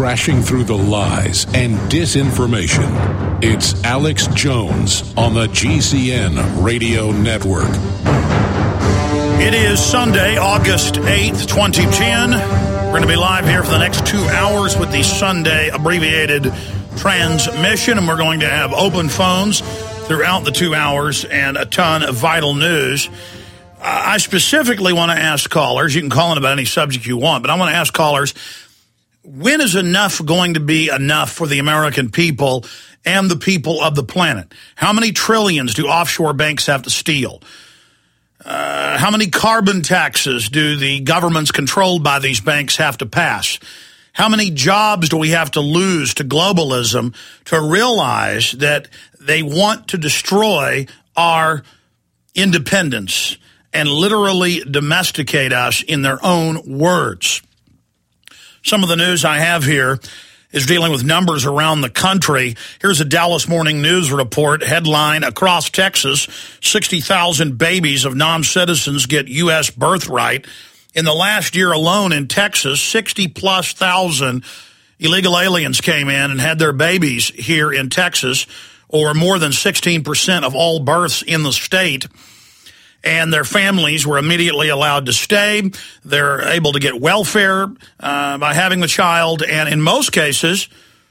crashing through the lies and disinformation. It's Alex Jones on the GCN Radio Network. It is Sunday, August 8th, 2010. We're going to be live here for the next 2 hours with the Sunday abbreviated transmission, and we're going to have open phones throughout the 2 hours and a ton of vital news. I specifically want to ask callers, you can call in about any subject you want, but I want to ask callers, when is enough going to be enough for the American people and the people of the planet? How many trillions do offshore banks have to steal? How many carbon taxes do the governments controlled by these banks have to pass? How many jobs do we have to lose to globalism to realize that they want to destroy our independence and literally domesticate us in their own words? Some of the news I have here is dealing with numbers around the country. Here's a Dallas Morning News report. Headline, across Texas, 60,000 babies of non-citizens get U.S. birthright. In the last year alone in Texas, 60-plus thousand illegal aliens came in and had their babies here in Texas, or more than 16% of all births in the state. And their families were immediately allowed to stay. They're able to get welfare by having the child. And in most cases,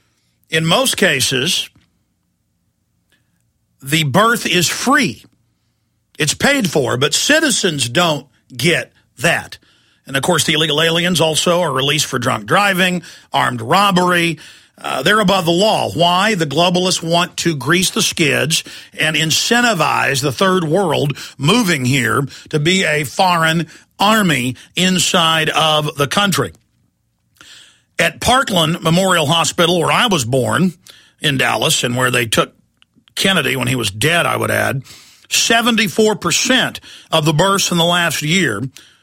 the birth is free. It's paid for, but citizens don't get that. And, of course, the illegal aliens also are released for drunk driving, armed robbery. They're above the law. Why? The globalists want to grease the skids and incentivize the third world moving here to be a foreign army inside of the country. At Parkland Memorial Hospital, where I was born in Dallas and where they took Kennedy when he was dead, I would add, 74% of the births in the last year,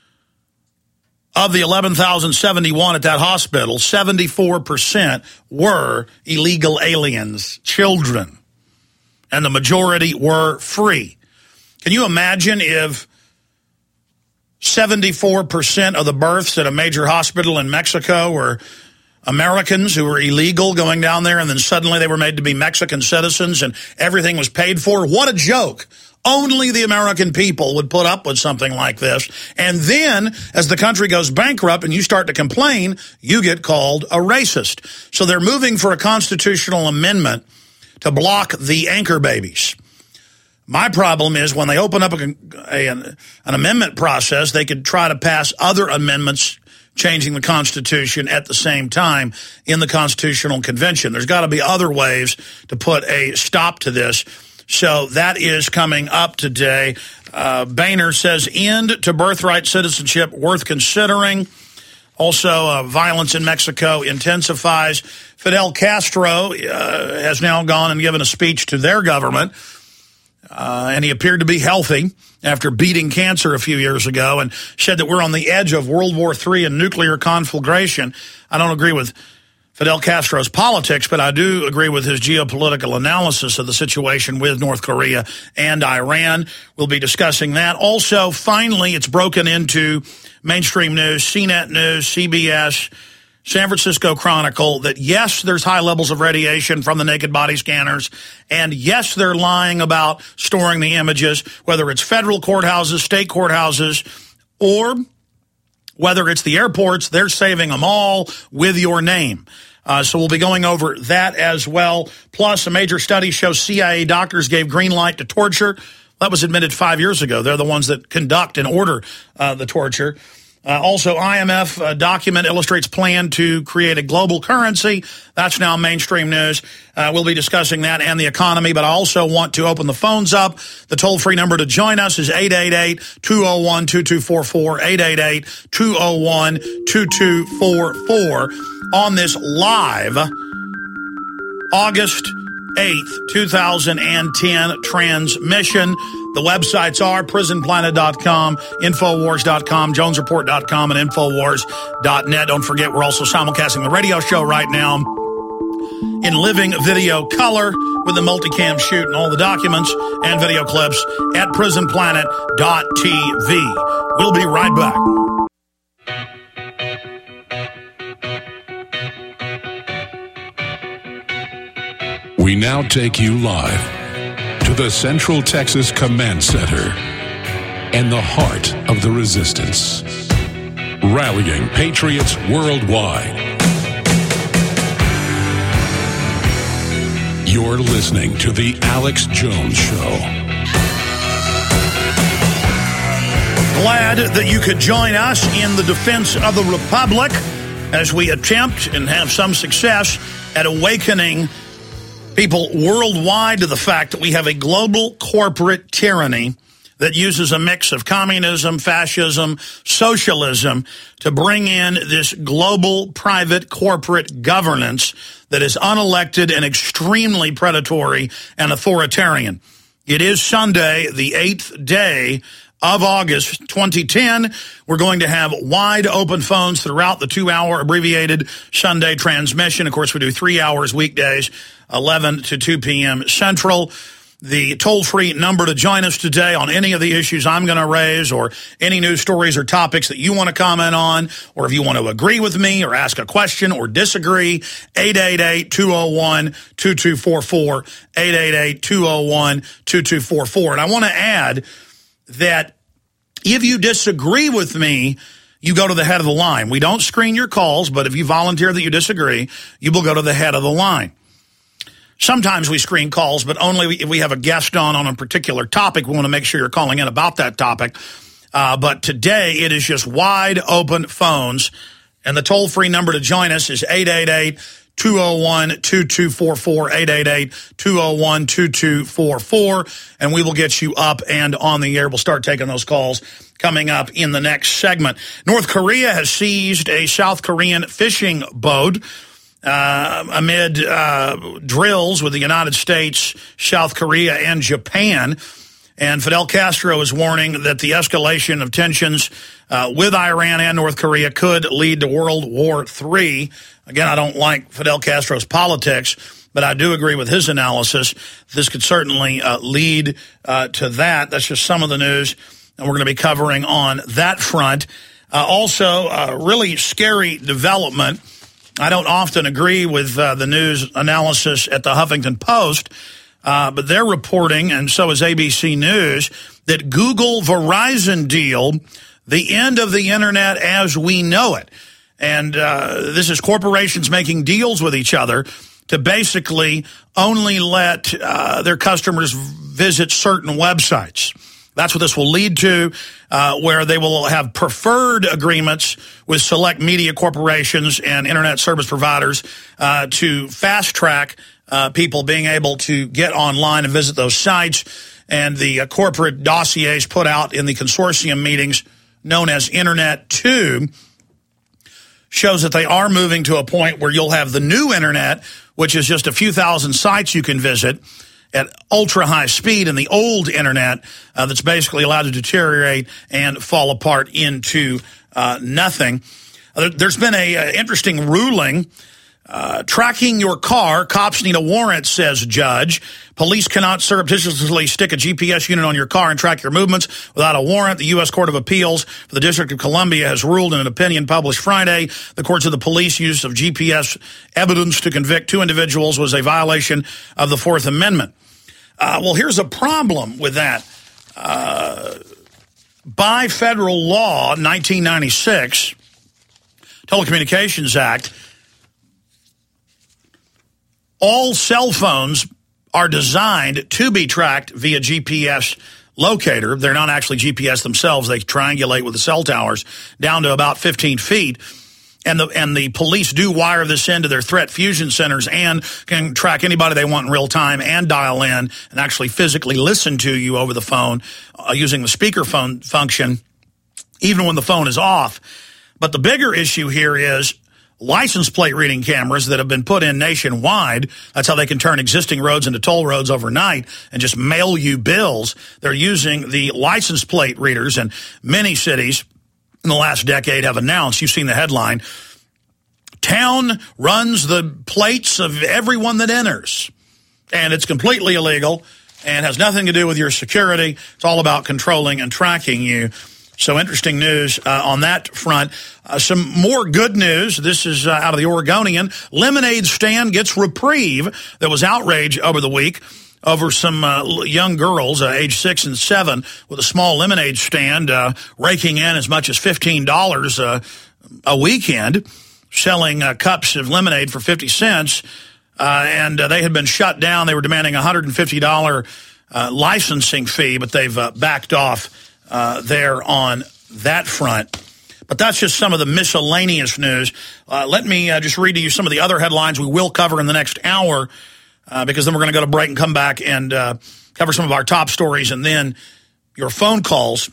of the 11,071 at that hospital, 74% were illegal aliens, children, and the majority were free. Can you imagine if 74% of the births at a major hospital in Mexico were Americans who were illegal going down there, and then suddenly they were made to be Mexican citizens and everything was paid for? What a joke. Only the American people would put up with something like this. And then, as the country goes bankrupt and you start to complain, you get called a racist. So they're moving for a constitutional amendment to block the anchor babies. My problem is when they open up an amendment process, they could try to pass other amendments changing the Constitution at the same time in the Constitutional Convention. There's got to be other ways to put a stop to this. So that is coming up today. Boehner says end to birthright citizenship worth considering. Also, violence in Mexico intensifies. Fidel Castro has now gone and given a speech to their government, and he appeared to be healthy after beating cancer a few years ago, and said that we're on the edge of World War III and nuclear conflagration. I don't agree with Fidel Castro's politics, but I do agree with his geopolitical analysis of the situation with North Korea and Iran. We'll be discussing that. Also, finally, it's broken into mainstream news, CNET News, CBS, San Francisco Chronicle, that yes, there's high levels of radiation from the naked body scanners, and yes, they're lying about storing the images, whether it's federal courthouses, state courthouses, or whether it's the airports. They're saving them all with your name. So we'll be going over that as well. Plus, a major study shows CIA doctors gave green light to torture. That was admitted 5 years ago. They're the ones that conduct and order the torture. Also, IMF document illustrates plan to create a global currency. That's now mainstream news. We'll be discussing that and the economy, but I also want to open the phones up. The toll-free number to join us is 888-201-2244, 888-201-2244 on this live August 8th, 2010 transmission. The websites are prisonplanet.com, Infowars.com, JonesReport.com, and Infowars.net. Don't forget, we're also simulcasting the radio show right now in living video color with the multicam shoot and all the documents and video clips at prisonplanet.tv. We'll be right back. We now take you live to the Central Texas Command Center and the heart of the resistance, rallying patriots worldwide. You're listening to The Alex Jones Show. Glad that you could join us in the defense of the Republic as we attempt and have some success at awakening people worldwide to the fact that we have a global corporate tyranny that uses a mix of communism, fascism, socialism to bring in this global private corporate governance that is unelected and extremely predatory and authoritarian. It is Sunday, the 8th day of August 2010. We're going to have wide open phones throughout the 2-hour abbreviated Sunday transmission. Of course, we do 3 hours weekdays, 11 to 2 p.m. Central. The toll-free number to join us today on any of the issues I'm going to raise or any news stories or topics that you want to comment on, or if you want to agree with me or ask a question or disagree, 888-201-2244, 888-201-2244. And I want to add that if you disagree with me, you go to the head of the line. We don't screen your calls, but if you volunteer that you disagree, you will go to the head of the line. Sometimes we screen calls, but only if we have a guest on a particular topic. We want to make sure you're calling in about that topic. But today it is just wide open phones, and the toll-free number to join us is 888-201-2244, 888-201-2244, and we will get you up and on the air. We'll start taking those calls coming up in the next segment. North Korea has seized a South Korean fishing boat amid drills with the United States, South Korea, and Japan. And Fidel Castro is warning that the escalation of tensions with Iran and North Korea could lead to World War III. Again, I don't like Fidel Castro's politics, but I do agree with his analysis. This could certainly lead to that. That's just some of the news, and we're going to be covering on that front. Also, a really scary development. I don't often agree with the news analysis at the Huffington Post, but they're reporting, and so is ABC News, that Google-Verizon deal, the end of the Internet as we know it. And this is corporations making deals with each other to basically only let their customers visit certain websites. That's what this will lead to, where they will have preferred agreements with select media corporations and internet service providers to fast-track people being able to get online and visit those sites. And the corporate dossiers put out in the consortium meetings known as Internet 2 shows that they are moving to a point where you'll have the new Internet, which is just a few thousand sites you can visit at ultra-high speed, and the old Internet that's basically allowed to deteriorate and fall apart into nothing. There's been a interesting ruling. Tracking your car, cops need a warrant, says judge. Police cannot surreptitiously stick a GPS unit on your car and track your movements without a warrant. The U.S. Court of Appeals for the District of Columbia has ruled in an opinion published Friday. The courts of the police use of GPS evidence to convict 2 individuals was a violation of the Fourth Amendment. Well, here's a problem with that. By federal law, 1996, Telecommunications Act, all cell phones are designed to be tracked via GPS locator. They're not actually GPS themselves. They triangulate with the cell towers down to about 15 feet. And the police do wire this into their threat fusion centers and can track anybody they want in real time and dial in and actually physically listen to you over the phone using the speakerphone function, even when the phone is off. But the bigger issue here is license plate reading cameras that have been put in nationwide. That's how they can turn existing roads into toll roads overnight and just mail you bills. They're using the license plate readers, and many cities in the last decade have announced, you've seen the headline, town runs the plates of everyone that enters. And it's completely illegal and has nothing to do with your security. It's all about controlling and tracking you. So interesting news on that front. Some more good news. This is out of the Oregonian. Lemonade stand gets reprieve. There was outrage over the week over some young girls, age 6 and 7, with a small lemonade stand raking in as much as $15 a weekend, selling cups of lemonade for 50 cents. And they had been shut down. They were demanding a $150 licensing fee, but they've backed off there on that front. But that's just some of the miscellaneous news. Let me just read to you some of the other headlines we will cover in the next hour, because then we're going to go to break and come back and cover some of our top stories and then your phone calls.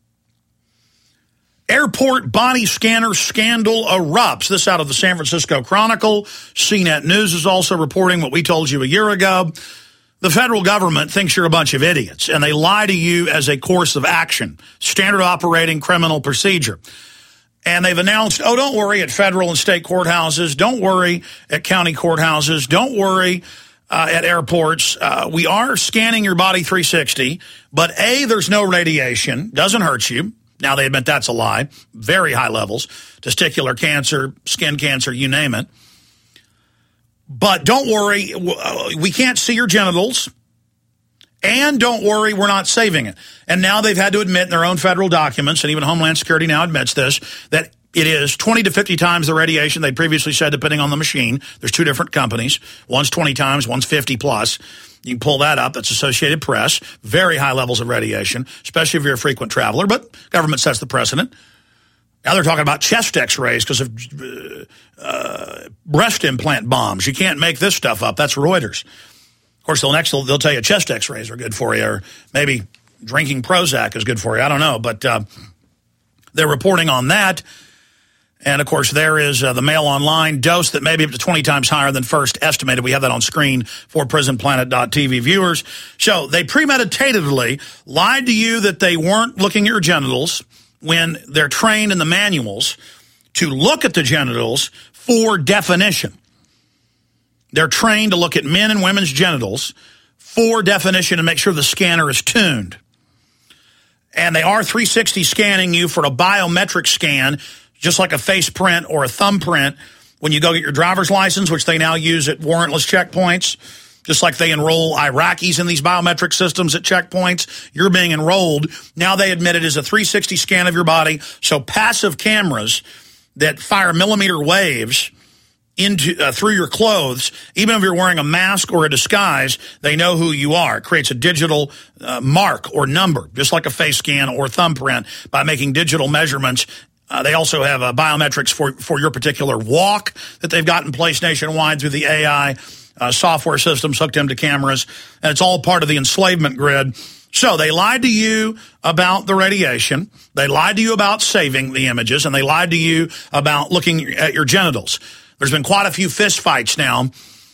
Airport body scanner scandal erupts. This out of the San Francisco Chronicle. CNET News is also reporting what we told you a year ago. The federal government thinks you're a bunch of idiots, and they lie to you as a course of action, standard operating criminal procedure. And they've announced, oh, don't worry at federal and state courthouses. Don't worry at county courthouses. Don't worry at airports. We are scanning your body 360, but A, there's no radiation. Doesn't hurt you. Now they admit that's a lie. Very high levels. Testicular cancer, skin cancer, you name it. But don't worry, we can't see your genitals. And don't worry, we're not saving it. And now they've had to admit in their own federal documents, and even Homeland Security now admits this, that it is 20 to 50 times the radiation they previously said, depending on the machine. There's two different companies. One's 20 times, one's 50 plus. You can pull that up. That's Associated Press. Very high levels of radiation, especially if you're a frequent traveler. But government sets the precedent. Now they're talking about chest x-rays because of breast implant bombs. You can't make this stuff up. That's Reuters. Of course, they'll tell you chest x-rays are good for you, or maybe drinking Prozac is good for you. I don't know. But they're reporting on that. And, of course, there is the Mail Online dose that may be up to 20 times higher than first estimated. We have that on screen for PrisonPlanet.tv viewers. So they premeditatively lied to you that they weren't looking at your genitals when they're trained in the manuals to look at the genitals for definition. They're trained to look at men and women's genitals for definition and make sure the scanner is tuned. And they are 360 scanning you for a biometric scan, just like a face print or a thumbprint when you go get your driver's license, which they now use at warrantless checkpoints. Just like they enroll Iraqis in these biometric systems at checkpoints, you're being enrolled. Now they admit it is a 360 scan of your body, so passive cameras that fire millimeter waves into through your clothes, even if you're wearing a mask or a disguise, they know who you are. It creates a digital mark or number, just like a face scan or thumbprint, by making digital measurements. They also have biometrics for your particular walk that they've got in place nationwide through the AI software systems hooked into cameras, and it's all part of the enslavement grid. So they lied to you about the radiation, they lied to you about saving the images, and they lied to you about looking at your genitals. There's been quite a few fist fights now,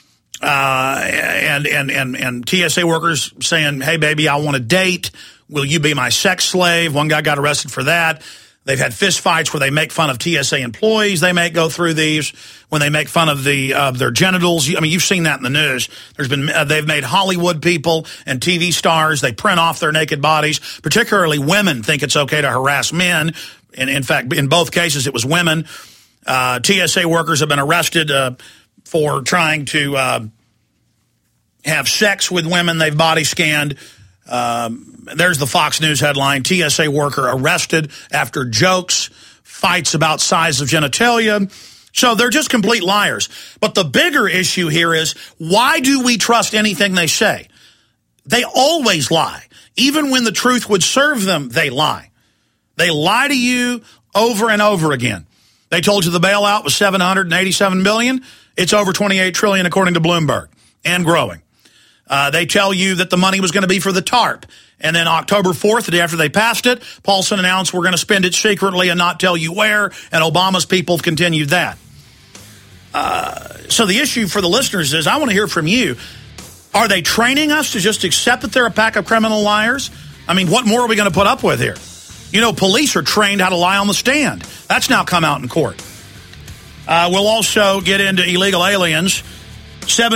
and TSA workers saying, hey, baby, I want a date. Will you be my sex slave? One guy got arrested for that. They've had fist fights where they make fun of TSA employees. They may go through these when they make fun of their genitals. I mean, you've seen that in the news. They've made Hollywood people and TV stars. They print off their naked bodies. Particularly women think it's okay to harass men. And in fact, in both cases, it was women. TSA workers have been arrested for trying to have sex with women they've body scanned. There's the Fox News headline, TSA worker arrested after jokes, fights about size of genitalia. So they're just complete liars. But the bigger issue here is, why do we trust anything they say? They always lie. Even when the truth would serve them, they lie. They lie to you over and over again. They told you the bailout was $787 billion. It's over $28 trillion according to Bloomberg, and growing. They tell you that the money was going to be for the TARP. And then October 4th, the day after they passed it, Paulson announced we're going to spend it secretly and not tell you where, and Obama's people have continued that. So the issue for the listeners is, I want to hear from you. Are they training us to just accept that they're a pack of criminal liars? I mean, what more are we going to put up with here? You know, police are trained how to lie on the stand. That's now come out in court. We'll also get into illegal aliens.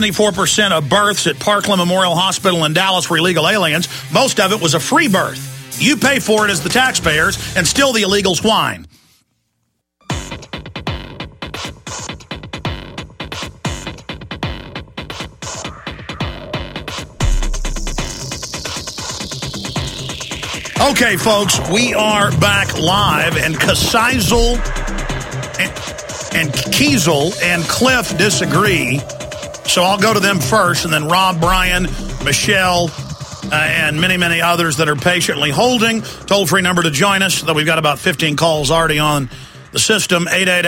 74% of births at Parkland Memorial Hospital in Dallas were illegal aliens. Most of it was a free birth. You pay for it as the taxpayers, and still the illegals whine. Okay, folks, we are back live, and Kasizel and Kiesel and Cliff disagree. So I'll go to them first, and then Rob, Brian, Michelle, and many, many others that are patiently holding. Toll-free number to join us, though we've got about 15 calls already on the system,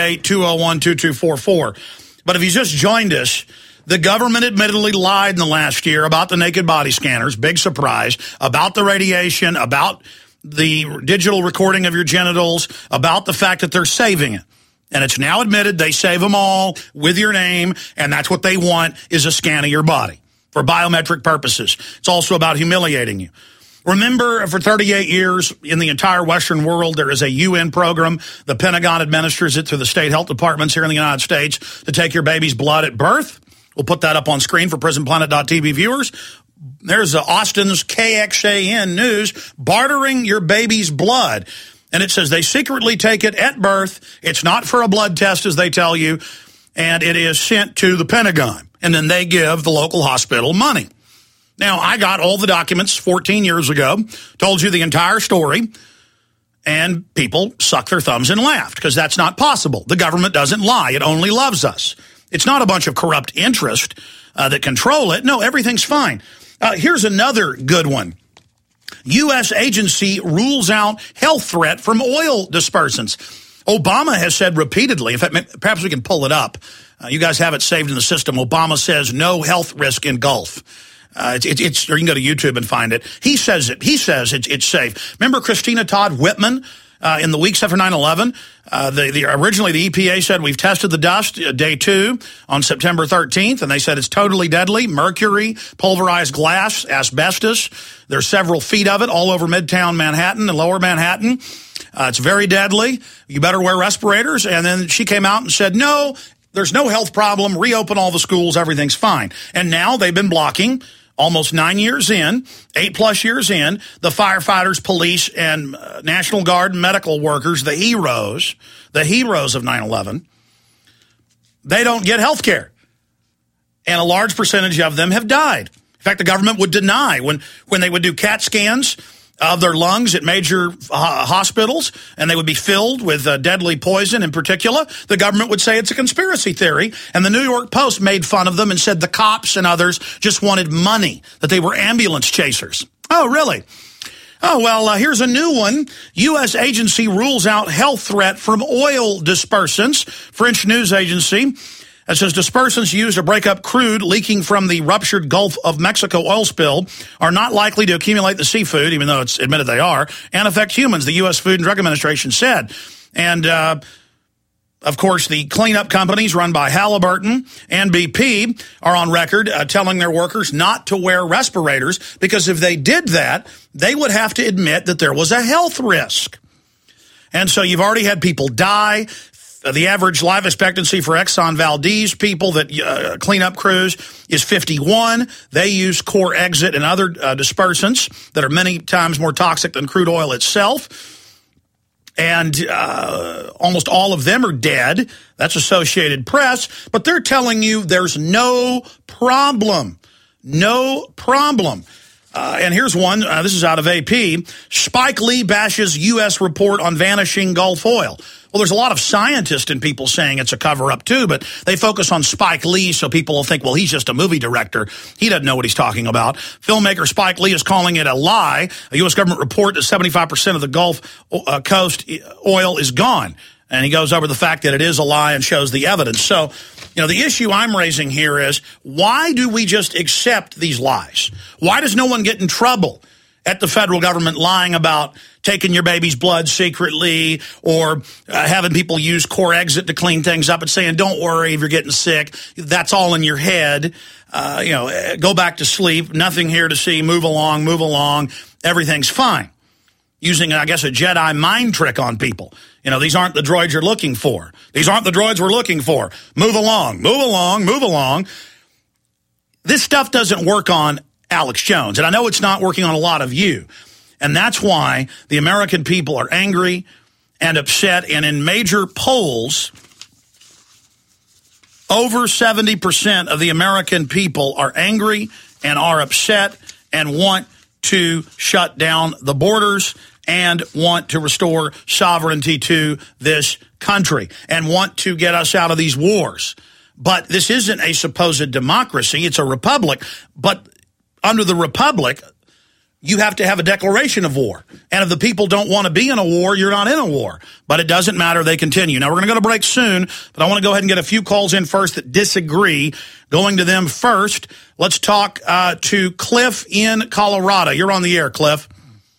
888-201-2244. But if you just joined us, the government admittedly lied in the last year about the naked body scanners, big surprise, about the radiation, about the digital recording of your genitals, about the fact that they're saving it. And it's now admitted they save them all with your name, and that's what they want is a scan of your body for biometric purposes. It's also about humiliating you. Remember, for 38 years in the entire Western world, there is a UN program. The Pentagon administers it through the state health departments here in the United States to take your baby's blood at birth. We'll put that up on screen for PrisonPlanet.tv viewers. There's Austin's KXAN News bartering your baby's blood. And it says they secretly take it at birth. It's not for a blood test, as they tell you. And it is sent to the Pentagon. And then they give the local hospital money. Now, I got all the documents 14 years ago, told you the entire story. And people sucked their thumbs and laughed because that's not possible. The government doesn't lie. It only loves us. It's not a bunch of corrupt interest that control it. No, everything's fine. Here's another good one. U.S. agency rules out health threat from oil dispersants. Obama has said repeatedly, in fact, perhaps we can pull it up. You guys have it saved in the system. Obama says no health risk in Gulf. Or you can go to YouTube and find it. He says it. He says it's safe. Remember Christina Todd Whitman? In the weeks after 9/11, originally the EPA said we've tested the dust day 2 on September 13th, and they said it's totally deadly. Mercury, pulverized glass, asbestos. There's several feet of it all over Midtown Manhattan and Lower Manhattan. It's very deadly. You better wear respirators. And then she came out and said, no, there's no health problem. Reopen all the schools. Everything's fine. And now they've been blocking. Almost 9 years in, 8+ years in, the firefighters, police, and National Guard medical workers, the heroes of 9/11, they don't get health care. And a large percentage of them have died. In fact, the government would deny when they would do CAT scans of their lungs at major hospitals, and they would be filled with deadly poison in particular. The government would say it's a conspiracy theory, and the New York Post made fun of them and said the cops and others just wanted money, that they were ambulance chasers. Oh, really? Oh, well, here's a new one. U.S. agency rules out health threat from oil dispersants. French news agency. It says dispersants used to break up crude leaking from the ruptured Gulf of Mexico oil spill are not likely to accumulate the seafood, even though it's admitted they are, and affect humans, the U.S. Food and Drug Administration said. And, of course, the cleanup companies run by Halliburton and BP are on record telling their workers not to wear respirators because if they did that, they would have to admit that there was a health risk. And so you've already had people die. The average life expectancy for Exxon Valdez people that clean up crews is 51. They use core exit and other dispersants that are many times more toxic than crude oil itself. And almost all of them are dead. That's Associated Press. But they're telling you there's no problem. No problem. And here's one. This is out of AP. Spike Lee bashes U.S. report on vanishing Gulf oil. Well, there's a lot of scientists and people saying it's a cover-up, too, but they focus on Spike Lee so people will think, well, he's just a movie director. He doesn't know what he's talking about. Filmmaker Spike Lee is calling it a lie. A U.S. government report that 75% of the Gulf Coast oil is gone. And he goes over the fact that it is a lie and shows the evidence. So, you know, the issue I'm raising here is why do we just accept these lies? Why does no one get in trouble at the federal government lying about taking your baby's blood secretly or having people use core exit to clean things up and saying, don't worry if you're getting sick. That's all in your head. Go back to sleep. Nothing here to see. Move along. Everything's fine. Using, I guess, a Jedi mind trick on people. You know, these aren't the droids you're looking for. These aren't the droids we're looking for. Move along. This stuff doesn't work on Alex Jones, and I know it's not working on a lot of you. And that's why the American people are angry and upset. And in major polls, over 70% of the American people are angry and are upset and want to shut down the borders and want to restore sovereignty to this country and want to get us out of these wars. But this isn't a supposed democracy. It's a republic. But under the republic, you have to have a declaration of war. And if the people don't want to be in a war, you're not in a war. But it doesn't matter. They continue. Now, we're going to go to break soon, but I want to go ahead and get a few calls in first that disagree. Going to them first, let's talk to Cliff in Colorado. You're on the air, Cliff.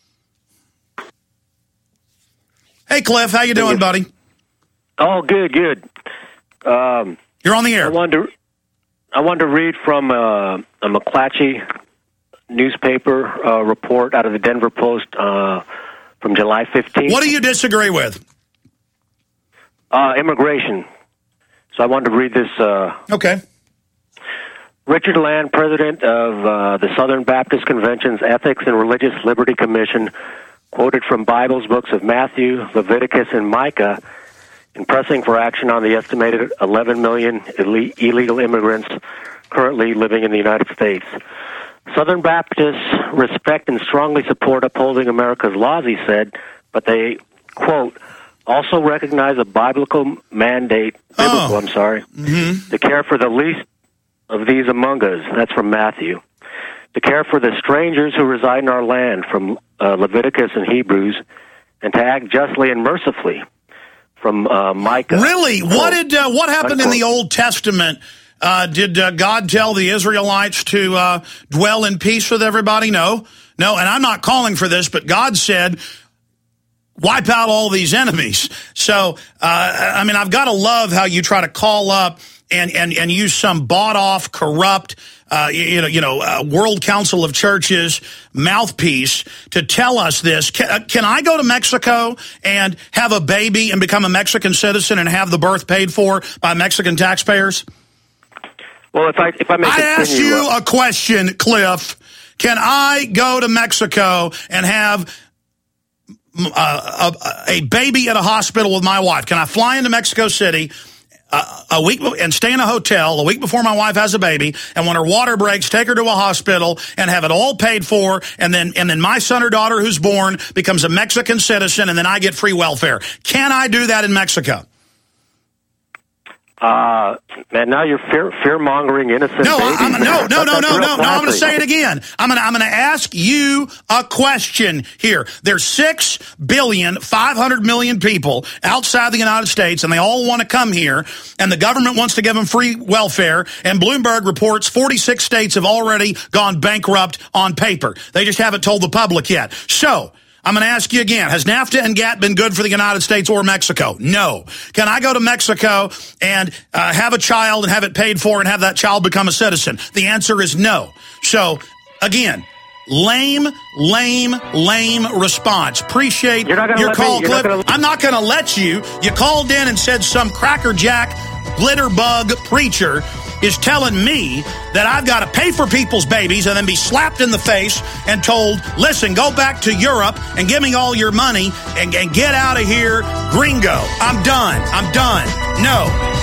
Hey, Cliff. How you doing, buddy? Oh, good. You're on the air. I wanted to read from a McClatchy newspaper report out of the Denver Post from July 15th. What do you disagree with? Immigration. So I wanted to read this. Okay. Richard Land, president of the Southern Baptist Convention's Ethics and Religious Liberty Commission, quoted from Bible's books of Matthew, Leviticus, and Micah in pressing for action on the estimated 11 million illegal immigrants currently living in the United States. Southern Baptists respect and strongly support upholding America's laws, he said, but they, quote, also recognize a biblical mandate, to care for the least of these among us. That's from Matthew. To care for the strangers who reside in our land, from Leviticus and Hebrews, and to act justly and mercifully, from Micah. Really? What happened in the Old Testament? Did God tell the Israelites to dwell in peace with everybody? No. And I'm not calling for this, but God said, wipe out all these enemies. So, I've got to love how you try to call up and use some bought-off, corrupt, World Council of Churches mouthpiece to tell us this. Can I go to Mexico and have a baby and become a Mexican citizen and have the birth paid for by Mexican taxpayers? Well, if I may, I asked you a question, Cliff. Can I go to Mexico and have a baby at a hospital with my wife? Can I fly into Mexico City a week and stay in a hotel a week before my wife has a baby, and when her water breaks, take her to a hospital and have it all paid for, and then my son or daughter who's born becomes a Mexican citizen, and then I get free welfare? Can I do that in Mexico? Man, now you're fear-mongering innocent babies. I'm going to say it again. I'm going to ask you a question here. There's 6.5 billion people outside the United States, and they all want to come here, and the government wants to give them free welfare, and Bloomberg reports 46 states have already gone bankrupt on paper. They just haven't told the public yet. So, I'm going to ask you again, has NAFTA and GATT been good for the United States or Mexico? No. Can I go to Mexico and have a child and have it paid for and have that child become a citizen? The answer is no. So, again, lame response. Appreciate your call, Cliff. I'm not going to let you. You called in and said some crackerjack glitterbug preacher is telling me that I've got to pay for people's babies and then be slapped in the face and told, listen, go back to Europe and give me all your money and get out of here, gringo. I'm done. No.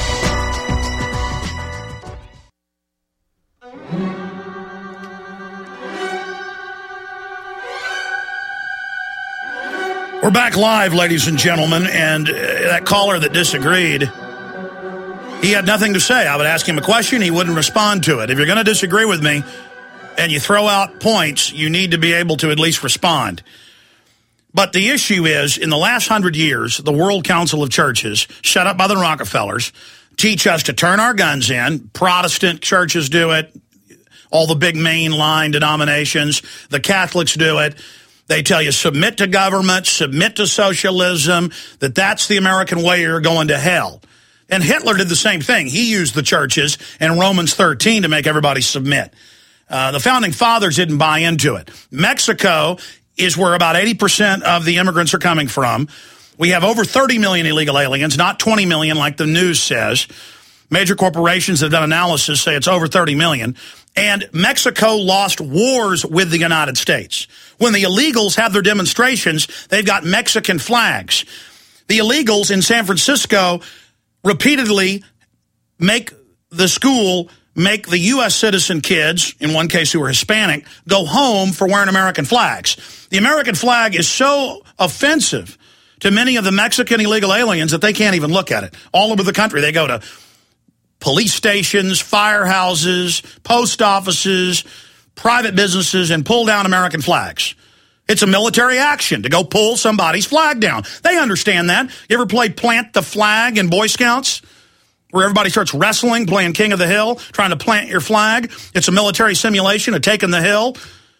We're back live, ladies and gentlemen, and that caller that disagreed, he had nothing to say. I would ask him a question. He wouldn't respond to it. If you're going to disagree with me and you throw out points, you need to be able to at least respond. But the issue is, in the last 100 years, the World Council of Churches, set up by the Rockefellers, teach us to turn our guns in. Protestant churches do it. All the big mainline denominations. The Catholics do it. They tell you, submit to government, submit to socialism, that's the American way, you're going to hell. And Hitler did the same thing. He used the churches in Romans 13 to make everybody submit. The Founding Fathers didn't buy into it. Mexico is where about 80% of the immigrants are coming from. We have over 30 million illegal aliens, not 20 million like the news says. Major corporations that have done analysis say it's over 30 million. And Mexico lost wars with the United States. When the illegals have their demonstrations, they've got Mexican flags. The illegals in San Francisco repeatedly make the U.S. citizen kids, in one case who are Hispanic, go home for wearing American flags. The American flag is so offensive to many of the Mexican illegal aliens that they can't even look at it. All over the country, they go to police stations, firehouses, post offices, private businesses, and pull down American flags. It's a military action to go pull somebody's flag down. They understand that. You ever played Plant the Flag in Boy Scouts? Where everybody starts wrestling, playing King of the Hill, trying to plant your flag. It's a military simulation of taking the hill.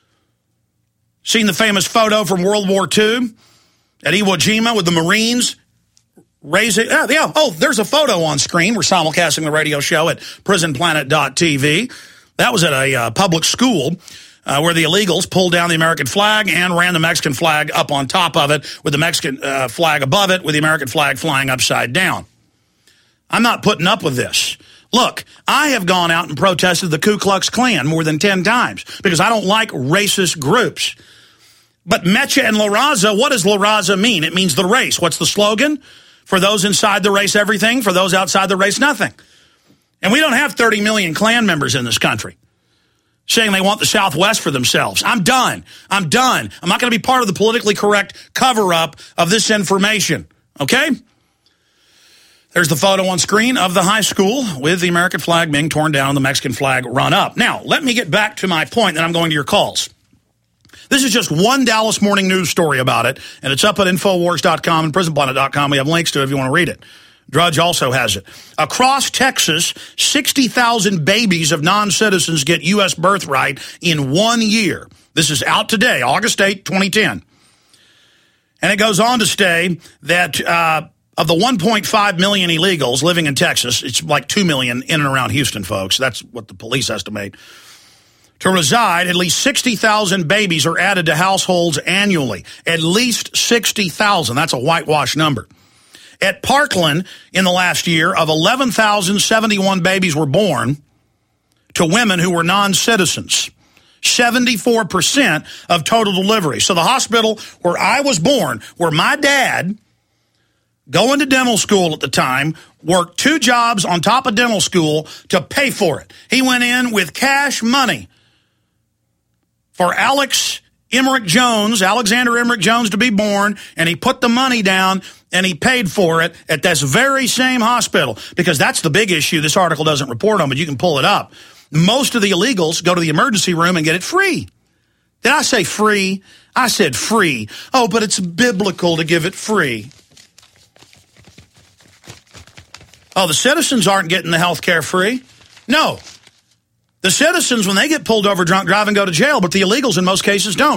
Seen the famous photo from World War II at Iwo Jima with the Marines raising. Yeah. Oh, there's a photo on screen. We're simulcasting the radio show at prisonplanet.tv. That was at a public school where the illegals pulled down the American flag and ran the Mexican flag up on top of it with the Mexican flag above it with the American flag flying upside down. I'm not putting up with this. Look, I have gone out and protested the Ku Klux Klan more than 10 times because I don't like racist groups. But Mecha and La Raza, what does La Raza mean? It means the race. What's the slogan? For those inside the race, everything. For those outside the race, nothing. And we don't have 30 million Klan members in this country saying they want the Southwest for themselves. I'm done. I'm not going to be part of the politically correct cover-up of this information. Okay? There's the photo on screen of the high school with the American flag being torn down and the Mexican flag run up. Now, let me get back to my point, then I'm going to your calls. This is just one Dallas Morning News story about it, and it's up at Infowars.com and PrisonPlanet.com. We have links to it if you want to read it. Drudge also has it. Across Texas, 60,000 babies of non-citizens get U.S. birthright in 1 year. This is out today, August 8, 2010. And it goes on to say that of the 1.5 million illegals living in Texas, it's like 2 million in and around Houston, folks. That's what the police estimate. To reside, at least 60,000 babies are added to households annually. At least 60,000. That's a whitewash number. At Parkland, in the last year, of 11,071 babies were born to women who were non-citizens. 74% of total deliveries. So the hospital where I was born, where my dad, going to dental school at the time, worked 2 jobs on top of dental school to pay for it. He went in with cash money for Alexander Emmerich Jones to be born, and he put the money down and he paid for it at this very same hospital, because that's the big issue this article doesn't report on, but you can pull it up. Most of the illegals go to the emergency room and get it free. Did I say free? I said free. Oh, but it's biblical to give it free. Oh, the citizens aren't getting the health care free? No. The citizens, when they get pulled over drunk driving, go to jail, but the illegals in most cases don't.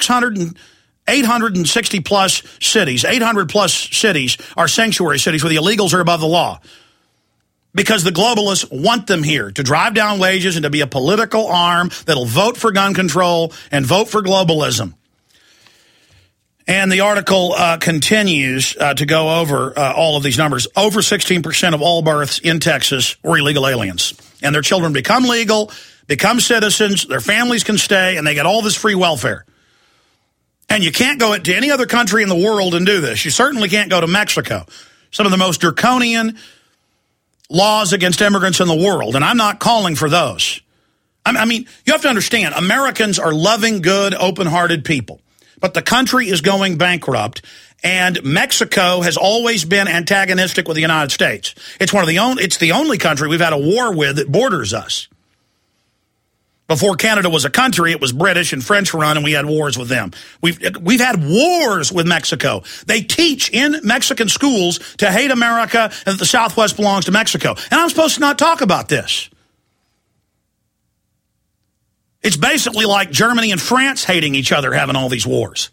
860-plus cities, 800-plus cities are sanctuary cities where the illegals are above the law, because the globalists want them here to drive down wages and to be a political arm that'll vote for gun control and vote for globalism. And the article continues to go over all of these numbers. Over 16% of all births in Texas were illegal aliens. And their children become legal, become citizens, their families can stay, and they get all this free welfare. And you can't go to any other country in the world and do this. You certainly can't go to Mexico. Some of the most draconian laws against immigrants in the world. And I'm not calling for those. I mean, you have to understand, Americans are loving, good, open-hearted people. But the country is going bankrupt, and Mexico has always been antagonistic with the United States. It's the only country we've had a war with that borders us. Before Canada was a country, it was British and French run, and we had wars with them. We've had wars with Mexico. They teach in Mexican schools to hate America and that the Southwest belongs to Mexico. And I'm supposed to not talk about this. It's basically like Germany and France hating each other, having all these wars.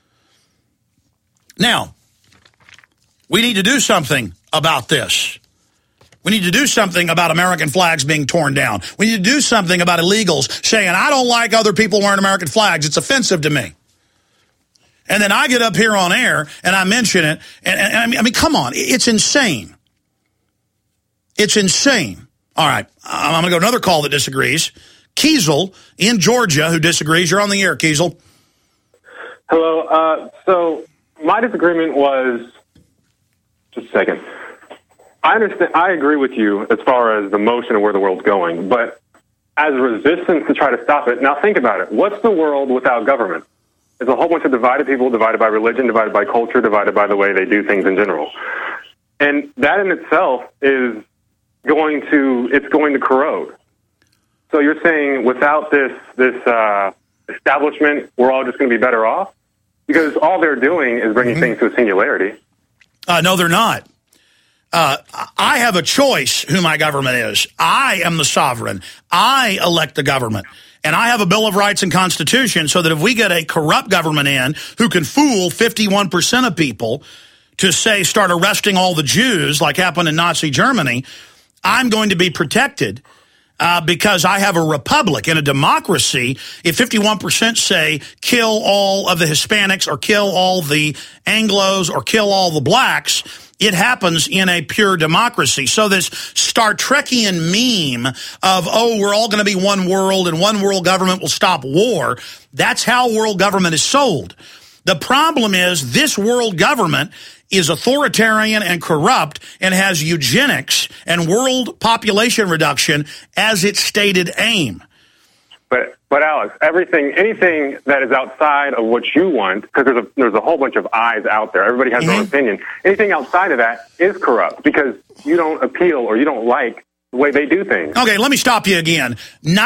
Now, we need to do something about this. We need to do something about American flags being torn down. We need to do something about illegals saying, I don't like other people wearing American flags. It's offensive to me. And then I get up here on air and I mention it. And I mean, come on. It's insane. It's insane. All right. I'm going to go to another call that disagrees. Kiesel in Georgia, who disagrees. You're on the air, Kiesel. Hello. So my disagreement was, just a second. I understand. I agree with you as far as the motion of where the world's going, but as a resistance to try to stop it. Now think about it. What's the world without government? It's a whole bunch of divided people, divided by religion, divided by culture, divided by the way they do things in general. And that in itself is going to corrode. So you're saying without this establishment, we're all just going to be better off? Because all they're doing is bringing things to a singularity. No, they're not. I have a choice who my government is. I am the sovereign. I elect the government. And I have a Bill of Rights and Constitution so that if we get a corrupt government in who can fool 51% of people to, say, start arresting all the Jews like happened in Nazi Germany, I'm going to be protected because I have a republic. In a democracy, if 51% say kill all of the Hispanics or kill all the Anglos or kill all the blacks, it happens in a pure democracy. So this Star Trekian meme of, oh, we're all going to be one world and one world government will stop war, that's how world government is sold. The problem is this world government is authoritarian and corrupt and has eugenics and world population reduction as its stated aim. But Alex, anything that is outside of what you want, because there's a whole bunch of eyes out there. Everybody has their own opinion. Anything outside of that is corrupt because you don't appeal or you don't like the way they do things. Okay, let me stop you again.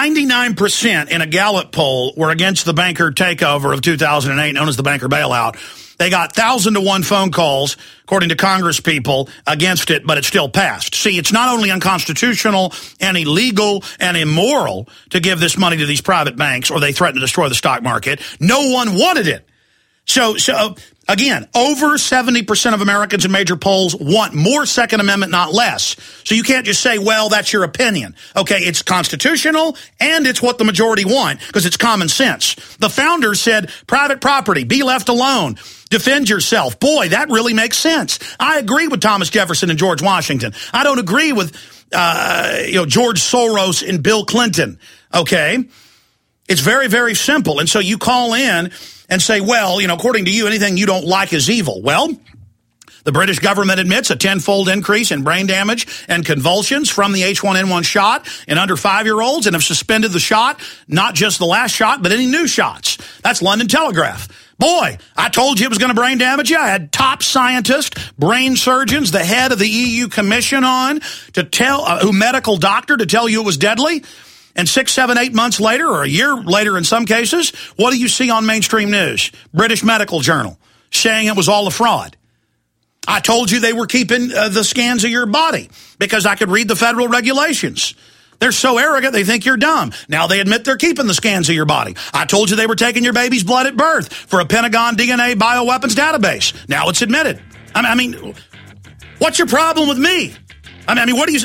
99% in a Gallup poll were against the banker takeover of 2008, known as the banker bailout. They got 1,000-to-1 phone calls, according to Congress people, against it, but it still passed. See, it's not only unconstitutional and illegal and immoral to give this money to these private banks, or they threaten to destroy the stock market. No one wanted it. So again, over 70% of Americans in major polls want more Second Amendment, not less. So you can't just say, well, that's your opinion. Okay, it's constitutional and it's what the majority want because it's common sense. The founders said private property, be left alone. Defend yourself. Boy, that really makes sense. I agree with Thomas Jefferson and George Washington. I don't agree with George Soros and Bill Clinton. Okay? It's very, very simple. And so you call in and say, well, according to you, anything you don't like is evil. Well, the British government admits a 10-fold increase in brain damage and convulsions from the H1N1 shot in under 5-year-olds and have suspended the shot, not just the last shot, but any new shots. That's London Telegraph. Boy, I told you it was going to brain damage you. I had top scientists, brain surgeons, the head of the EU Commission on to tell, medical doctor to tell you it was deadly. And 6, 7, 8 months later, or a year later in some cases, what do you see on mainstream news? British Medical Journal saying it was all a fraud. I told you they were keeping the scans of your body because I could read the federal regulations. They're so arrogant, they think you're dumb. Now they admit they're keeping the scans of your body. I told you they were taking your baby's blood at birth for a Pentagon DNA bioweapons database. Now it's admitted. I mean, what's your problem with me? I mean, what do you...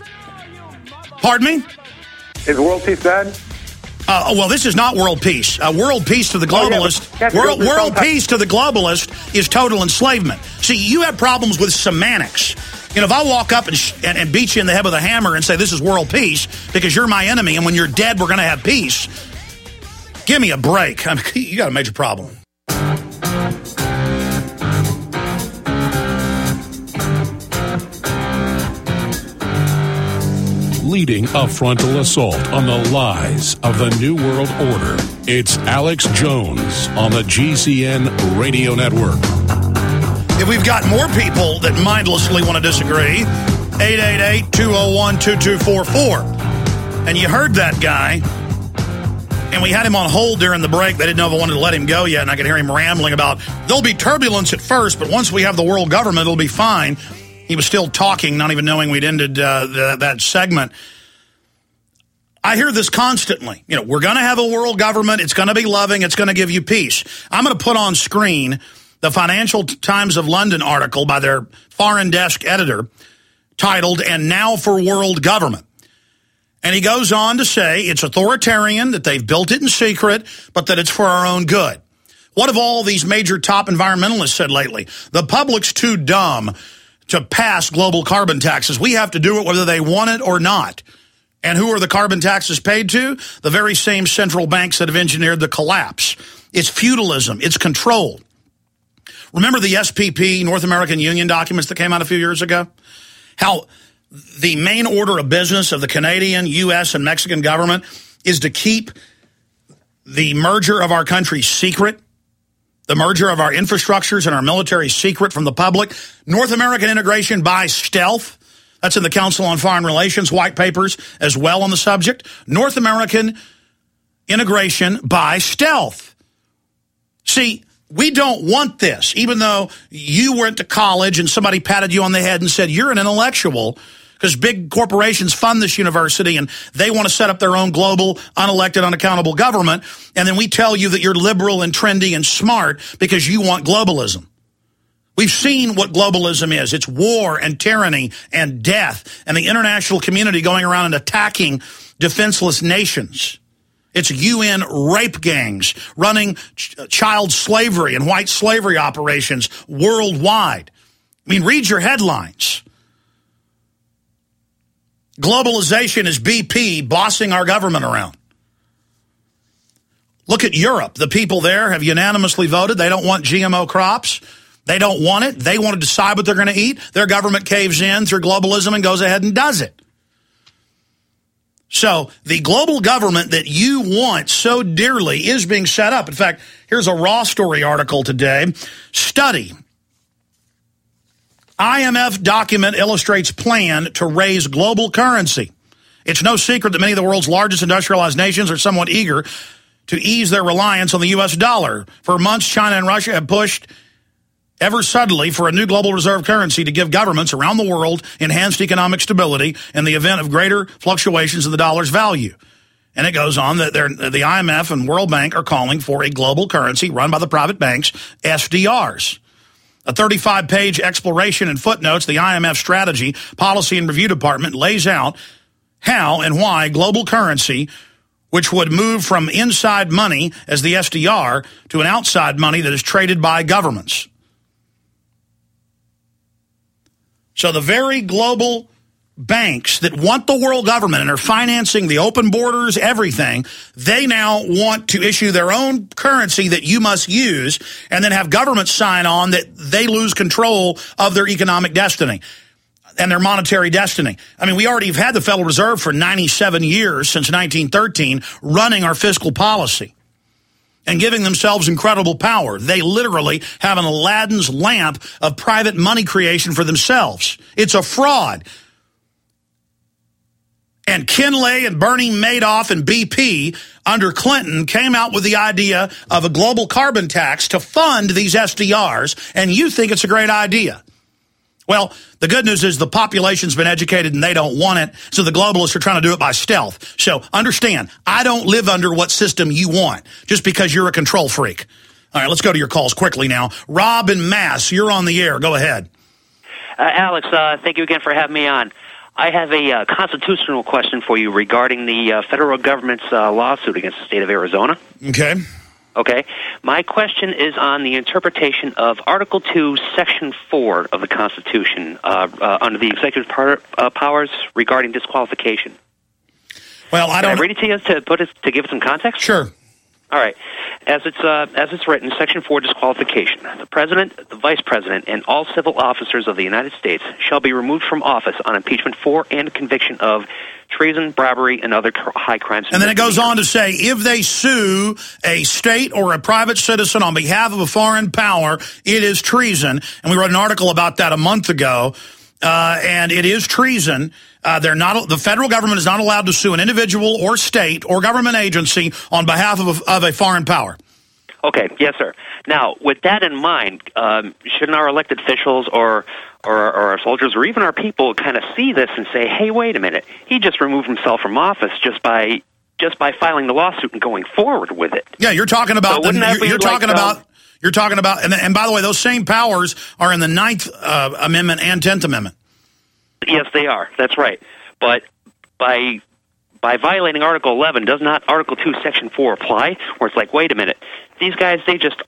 Pardon me? Is world peace bad? Well, this is not world peace. World peace to the globalist. World peace to the globalist is total enslavement. See, you have problems with semantics. If I walk up and beat you in the head with a hammer and say this is world peace because you're my enemy, and when you're dead, we're going to have peace. Give me a break. I mean, you got a major problem. Leading a frontal assault on the lies of the New World Order. It's Alex Jones on the GCN Radio Network. If we've got more people that mindlessly want to disagree, 888-201-2244. And you heard that guy, and we had him on hold during the break. They didn't know if I wanted to let him go yet, and I could hear him rambling about, there'll be turbulence at first, but once we have the world government, it'll be fine. He was still talking, not even knowing we'd ended that segment. I hear this constantly. We're going to have a world government. It's going to be loving. It's going to give you peace. I'm going to put on screen the Financial Times of London article by their foreign desk editor titled, "And Now for World Government." And he goes on to say it's authoritarian, that they've built it in secret, but that it's for our own good. What have all these major top environmentalists said lately? The public's too dumb to pass global carbon taxes. We have to do it whether they want it or not. And who are the carbon taxes paid to? The very same central banks that have engineered the collapse. It's feudalism. It's control. Remember the SPP, North American Union documents that came out a few years ago? How the main order of business of the Canadian, U.S., and Mexican government is to keep the merger of our country secret, the merger of our infrastructures and our military secret from the public. North American integration by stealth. That's in the Council on Foreign Relations white papers as well on the subject. North American integration by stealth. See, we don't want this, even though you went to college and somebody patted you on the head and said, you're an intellectual, because big corporations fund this university and they want to set up their own global, unelected, unaccountable government. And then we tell you that you're liberal and trendy and smart because you want globalism. We've seen what globalism is. It's war and tyranny and death and the international community going around and attacking defenseless nations. It's UN rape gangs running child slavery and white slavery operations worldwide. I mean, read your headlines. Globalization is BP bossing our government around. Look at Europe. The people there have unanimously voted. They don't want GMO crops. They don't want it. They want to decide what they're going to eat. Their government caves in through globalism and goes ahead and does it. So the global government that you want so dearly is being set up. In fact, here's a Raw Story article today. Study. IMF document illustrates plan to raise global currency. It's no secret that many of the world's largest industrialized nations are somewhat eager to ease their reliance on the U.S. dollar. For months, China and Russia have pushed ever subtly for a new global reserve currency to give governments around the world enhanced economic stability in the event of greater fluctuations in the dollar's value. And it goes on that the IMF and World Bank are calling for a global currency run by the private banks, SDRs. A 35-page exploration and footnotes, the IMF Strategy, Policy and Review Department lays out how and why global currency, which would move from inside money as the SDR to an outside money that is traded by governments. So the very global banks that want the world government and are financing the open borders, everything, they now want to issue their own currency that you must use and then have governments sign on that they lose control of their economic destiny and their monetary destiny. I mean, we already have had the Federal Reserve for 97 years, since 1913, running our fiscal policy and giving themselves incredible power. They literally have an Aladdin's lamp of private money creation for themselves. It's a fraud. And Kinley and Bernie Madoff and BP under Clinton came out with the idea of a global carbon tax to fund these SDRs, and you think it's a great idea. Well, the good news is the population's been educated and they don't want it, so the globalists are trying to do it by stealth. So understand, I don't live under what system you want just because you're a control freak. All right, let's go to your calls quickly now. Rob in Mass, you're on the air. Go ahead. Alex, thank you again for having me on. I have a constitutional question for you regarding the federal government's lawsuit against the state of Arizona. Okay. My question is on the interpretation of Article 2, Section 4 of the Constitution under the executive powers regarding disqualification. Well, I don't... Can I read it to you to give it some context? Sure. All right. As it's written, Section 4, disqualification. The President, the Vice President, and all civil officers of the United States shall be removed from office on impeachment for and conviction of treason, bribery, and other high crimes. And then it goes on to say, if they sue a state or a private citizen on behalf of a foreign power, it is treason. And we wrote an article about that a month ago. And it is treason. The federal government is not allowed to sue an individual or state or government agency on behalf of a foreign power. Okay, yes, sir. Now, with that in mind, shouldn't our elected officials or our soldiers or even our people kind of see this and say, hey, wait a minute, he just removed himself from office just by filing the lawsuit and going forward with it? Yeah, you're talking about You're talking about, and by the way, those same powers are in the 9th Amendment and 10th Amendment. Yes, they are. That's right. But by violating Article 11, does not Article 2, Section 4 apply? Where it's like, wait a minute, these guys,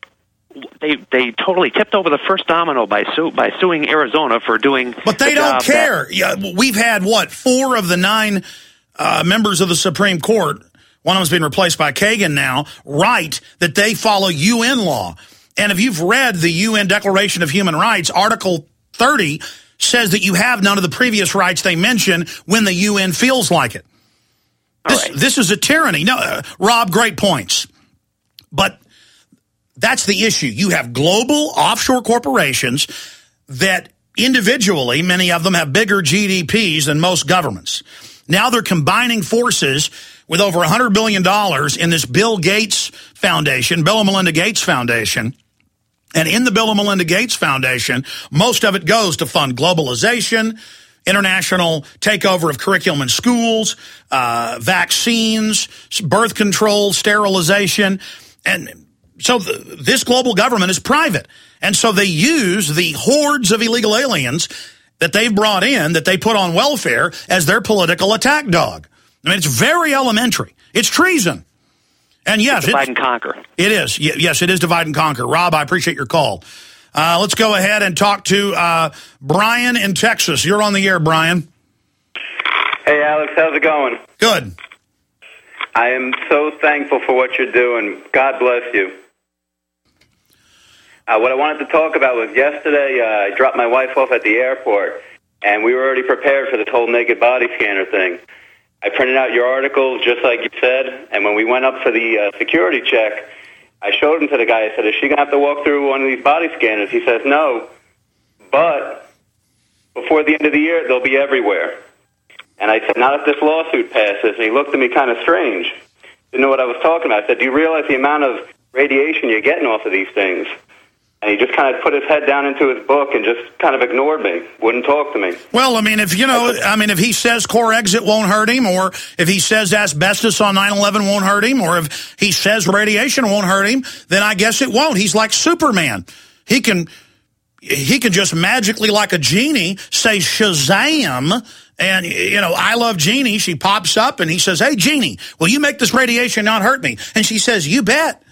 they totally tipped over the first domino by suing Arizona for doing. But they don't care. Yeah, we've had 4 of the 9 members of the Supreme Court, one of them's been replaced by Kagan now, write that they follow UN law. And if you've read the UN Declaration of Human Rights, Article 30 says that you have none of the previous rights they mention when the UN feels like it. This is a tyranny. No, Rob, great points. But that's the issue. You have global offshore corporations that individually, many of them have bigger GDPs than most governments. Now they're combining forces with over $100 billion in this Bill Gates Foundation, Bill and Melinda Gates Foundation. And in the Bill and Melinda Gates Foundation, most of it goes to fund globalization, international takeover of curriculum in schools, vaccines, birth control, sterilization. And so this global government is private. And so they use the hordes of illegal aliens that they've brought in, that they put on welfare, as their political attack dog. I mean, it's very elementary. It's treason. And yes, divide and conquer. It is. Yes, it is divide and conquer. Rob, I appreciate your call. Let's go ahead and talk to Brian in Texas. You're on the air, Brian. Hey, Alex, how's it going? Good. I am so thankful for what you're doing. God bless you. What I wanted to talk about was yesterday I dropped my wife off at the airport, and we were already prepared for this whole naked body scanner thing. I printed out your articles just like you said, and when we went up for the security check, I showed them to the guy. I said, is she going to have to walk through one of these body scanners? He says, no, but before the end of the year, they'll be everywhere. And I said, not if this lawsuit passes. And he looked at me kind of strange. Didn't know what I was talking about. I said, do you realize the amount of radiation you're getting off of these things? And he just kind of put his head down into his book and just kind of ignored me, wouldn't talk to me. Well, I mean, if he says core exit won't hurt him, or if he says asbestos on 9/11 won't hurt him, or if he says radiation won't hurt him, then I guess it won't. He's like Superman. He can just magically, like a genie, say Shazam, and, I love Jeannie. She pops up and he says, hey, Jeannie, will you make this radiation not hurt me? And she says, you bet.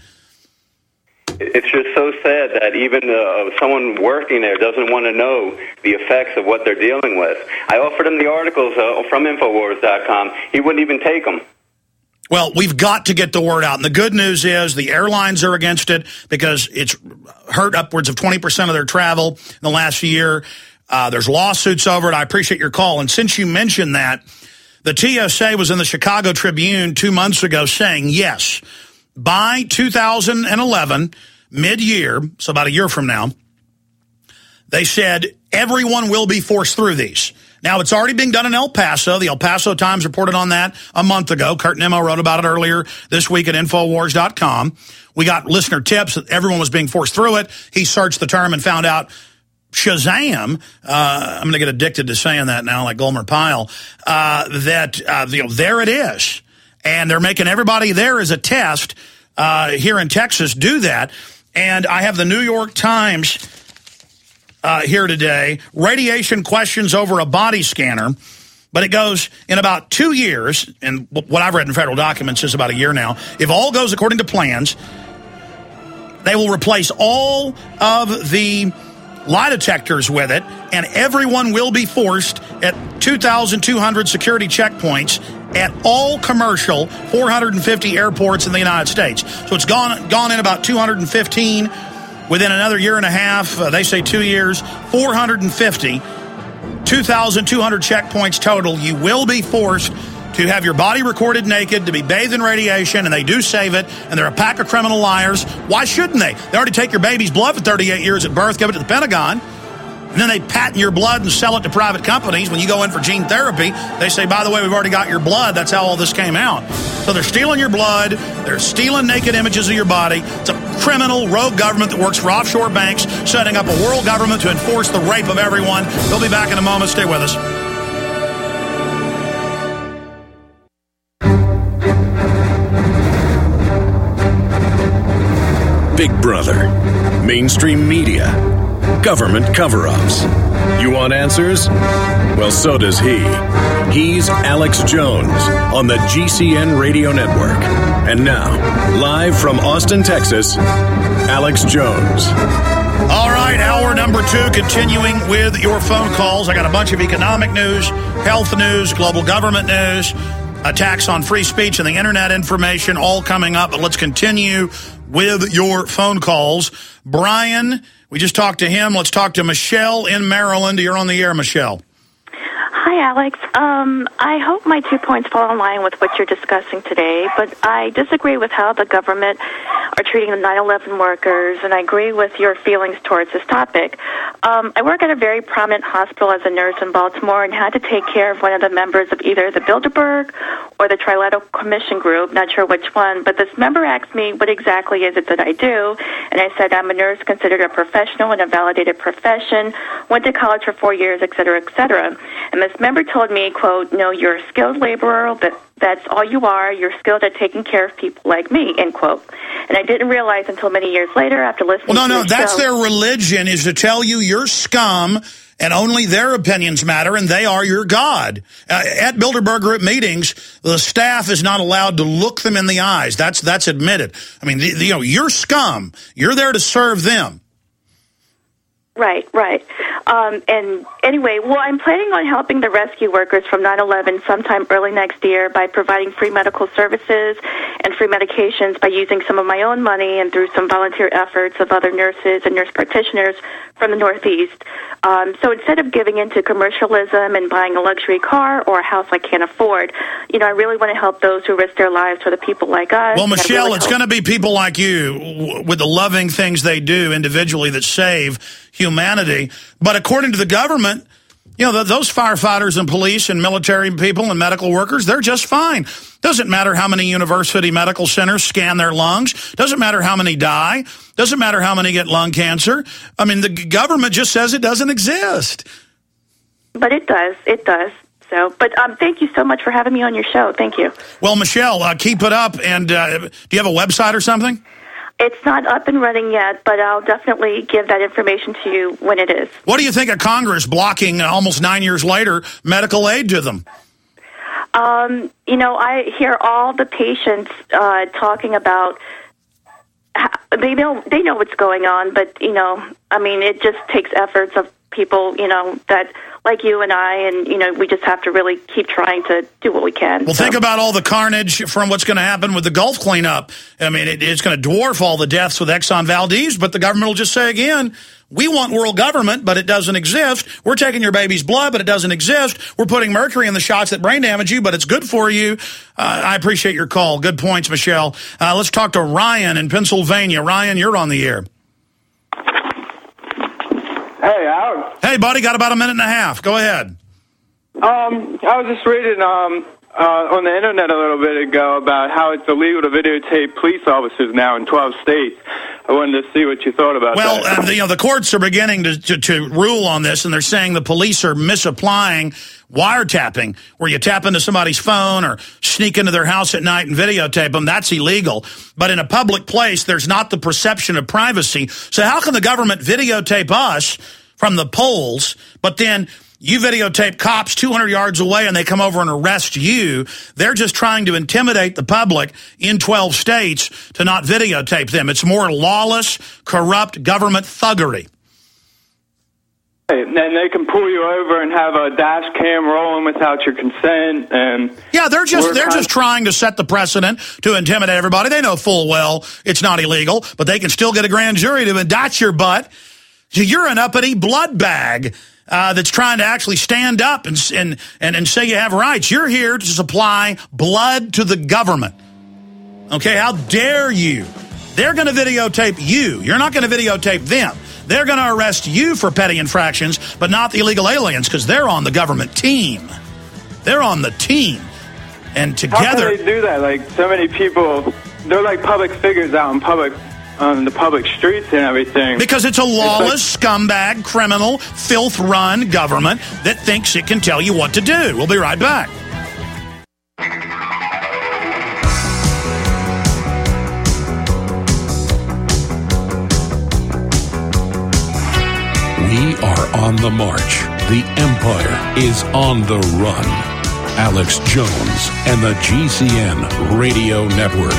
It's just so sad that even someone working there doesn't want to know the effects of what they're dealing with. I offered him the articles from Infowars.com. He wouldn't even take them. Well, we've got to get the word out. And the good news is the airlines are against it because it's hurt upwards of 20% of their travel in the last year. There's lawsuits over it. I appreciate your call. And since you mentioned that, the TSA was in the Chicago Tribune 2 months ago saying, yes, by 2011, mid-year, so about a year from now, they said everyone will be forced through these. Now, it's already being done in El Paso. The El Paso Times reported on that a month ago. Kurt Nimmo wrote about it earlier this week at Infowars.com. We got listener tips that everyone was being forced through it. He searched the term and found out Shazam, I'm going to get addicted to saying that now, like Gomer Pyle, there it is. And they're making everybody there as a test here in Texas do that. And I have the New York Times here today, radiation questions over a body scanner. But it goes in about 2 years, and what I've read in federal documents is about a year now. If all goes according to plans, they will replace all of the lie detectors with it, and everyone will be forced at 2,200 security checkpoints at all commercial 450 airports in the United States. So it's gone in about 215. Within another year and a half, they say 2 years, 450, 2,200 checkpoints total. You will be forced to have your body recorded naked, to be bathed in radiation, and they do save it, and they're a pack of criminal liars. Why shouldn't they? They already take your baby's blood for 38 years at birth, give it to the Pentagon, and then they patent your blood and sell it to private companies. When you go in for gene therapy, they say, by the way, we've already got your blood. That's how all this came out. So they're stealing your blood. They're stealing naked images of your body. It's a criminal rogue government that works for offshore banks, setting up a world government to enforce the rape of everyone. We'll be back in a moment. Stay with us. Big Brother, mainstream media, government cover-ups. You want answers? Well, so does he. He's Alex Jones on the GCN Radio Network. And now, live from Austin, Texas, Alex Jones. All right, hour number 2, continuing with your phone calls. I got a bunch of economic news, health news, global government news. attacks on free speech and the internet information, all coming up. But let's continue with your phone calls. Brian, we just talked to him. Let's talk to Michelle in Maryland. You're on the air, Michelle. Hi, Alex. I hope my 2 points fall in line with what you're discussing today, but I disagree with how the government are treating the 9/11 workers, and I agree with your feelings towards this topic. I work at a very prominent hospital as a nurse in Baltimore and had to take care of one of the members of either the Bilderberg or the Trilateral Commission group, not sure which one, but this member asked me what exactly is it that I do, and I said I'm a nurse considered a professional in a validated profession, went to college for 4 years, et cetera, et cetera. And this member told me, quote, no, you're a skilled laborer, that's all you are. You're skilled at taking care of people like me, end quote. And I didn't realize until many years later after listening to the that's show. their religion, is to tell you you're scum and only their opinions matter and they are your God. At Bilderberg Group meetings, the staff is not allowed to look them in the eyes. That's admitted. I mean, you're scum. You're there to serve them. Right. And anyway, I'm planning on helping the rescue workers from 9/11 sometime early next year by providing free medical services and free medications by using some of my own money and through some volunteer efforts of other nurses and nurse practitioners from the Northeast. So instead of giving into commercialism and buying a luxury car or a house I can't afford, I really want to help those who risk their lives for the people like us. Well, Michelle, it's going to be people like you with the loving things they do individually that save humanity. But according to the government, those firefighters and police and military people and medical workers, they're just fine. Doesn't matter how many university medical centers scan their lungs. Doesn't matter how many die. Doesn't matter how many get lung cancer. I mean, the government just says it doesn't exist. But it does. It does. So, but thank you so much for having me on your show. Thank you. Well, Michelle, keep it up. And do you have a website or something? It's not up and running yet, but I'll definitely give that information to you when it is. What do you think of Congress blocking, almost 9 years later, medical aid to them? I hear all the patients talking about they know what's going on, but it just takes efforts of people that like you and I, and we just have to really keep trying to do what we can. Well, think about all the carnage from what's going to happen with the Gulf cleanup. I mean, it's going to dwarf all the deaths with Exxon Valdez, but the government will just say again, we want world government, but it doesn't exist. We're taking your baby's blood, but it doesn't exist. We're putting mercury in the shots that brain damage you, but it's good for you. I appreciate your call. Good points, Michelle. Let's talk to Ryan in Pennsylvania. Ryan, you're on the air. Hey, Alex. Hey, buddy, got about a minute and a half. Go ahead. I was just reading on the internet a little bit ago about how it's illegal to videotape police officers now in 12 states. I wanted to see what you thought about that. Well, the courts are beginning to rule on this, and they're saying the police are misapplying wiretapping, where you tap into somebody's phone or sneak into their house at night and videotape them. That's illegal. But in a public place, there's not the perception of privacy. So how can the government videotape us from the polls, but then you videotape cops 200 yards away and they come over and arrest you? They're just trying to intimidate the public in 12 states to not videotape them. It's more lawless, corrupt government thuggery. And they can pull you over and have a dash cam rolling without your consent. And yeah, they're just trying to set the precedent to intimidate everybody. They know full well it's not illegal, but they can still get a grand jury to indict your butt. You're an uppity blood bag that's trying to actually stand up and say you have rights. You're here to supply blood to the government. Okay, how dare you? They're going to videotape you. You're not going to videotape them. They're going to arrest you for petty infractions, but not the illegal aliens, because they're on the government team. They're on the team. And together... How can they do that? Like, so many people, they're like public figures out in public, on the public streets and everything. Because it's a lawless, scumbag, criminal, filth-run government that thinks it can tell you what to do. We'll be right back. We are on the march. The empire is on the run. Alex Jones and the GCN Radio Network.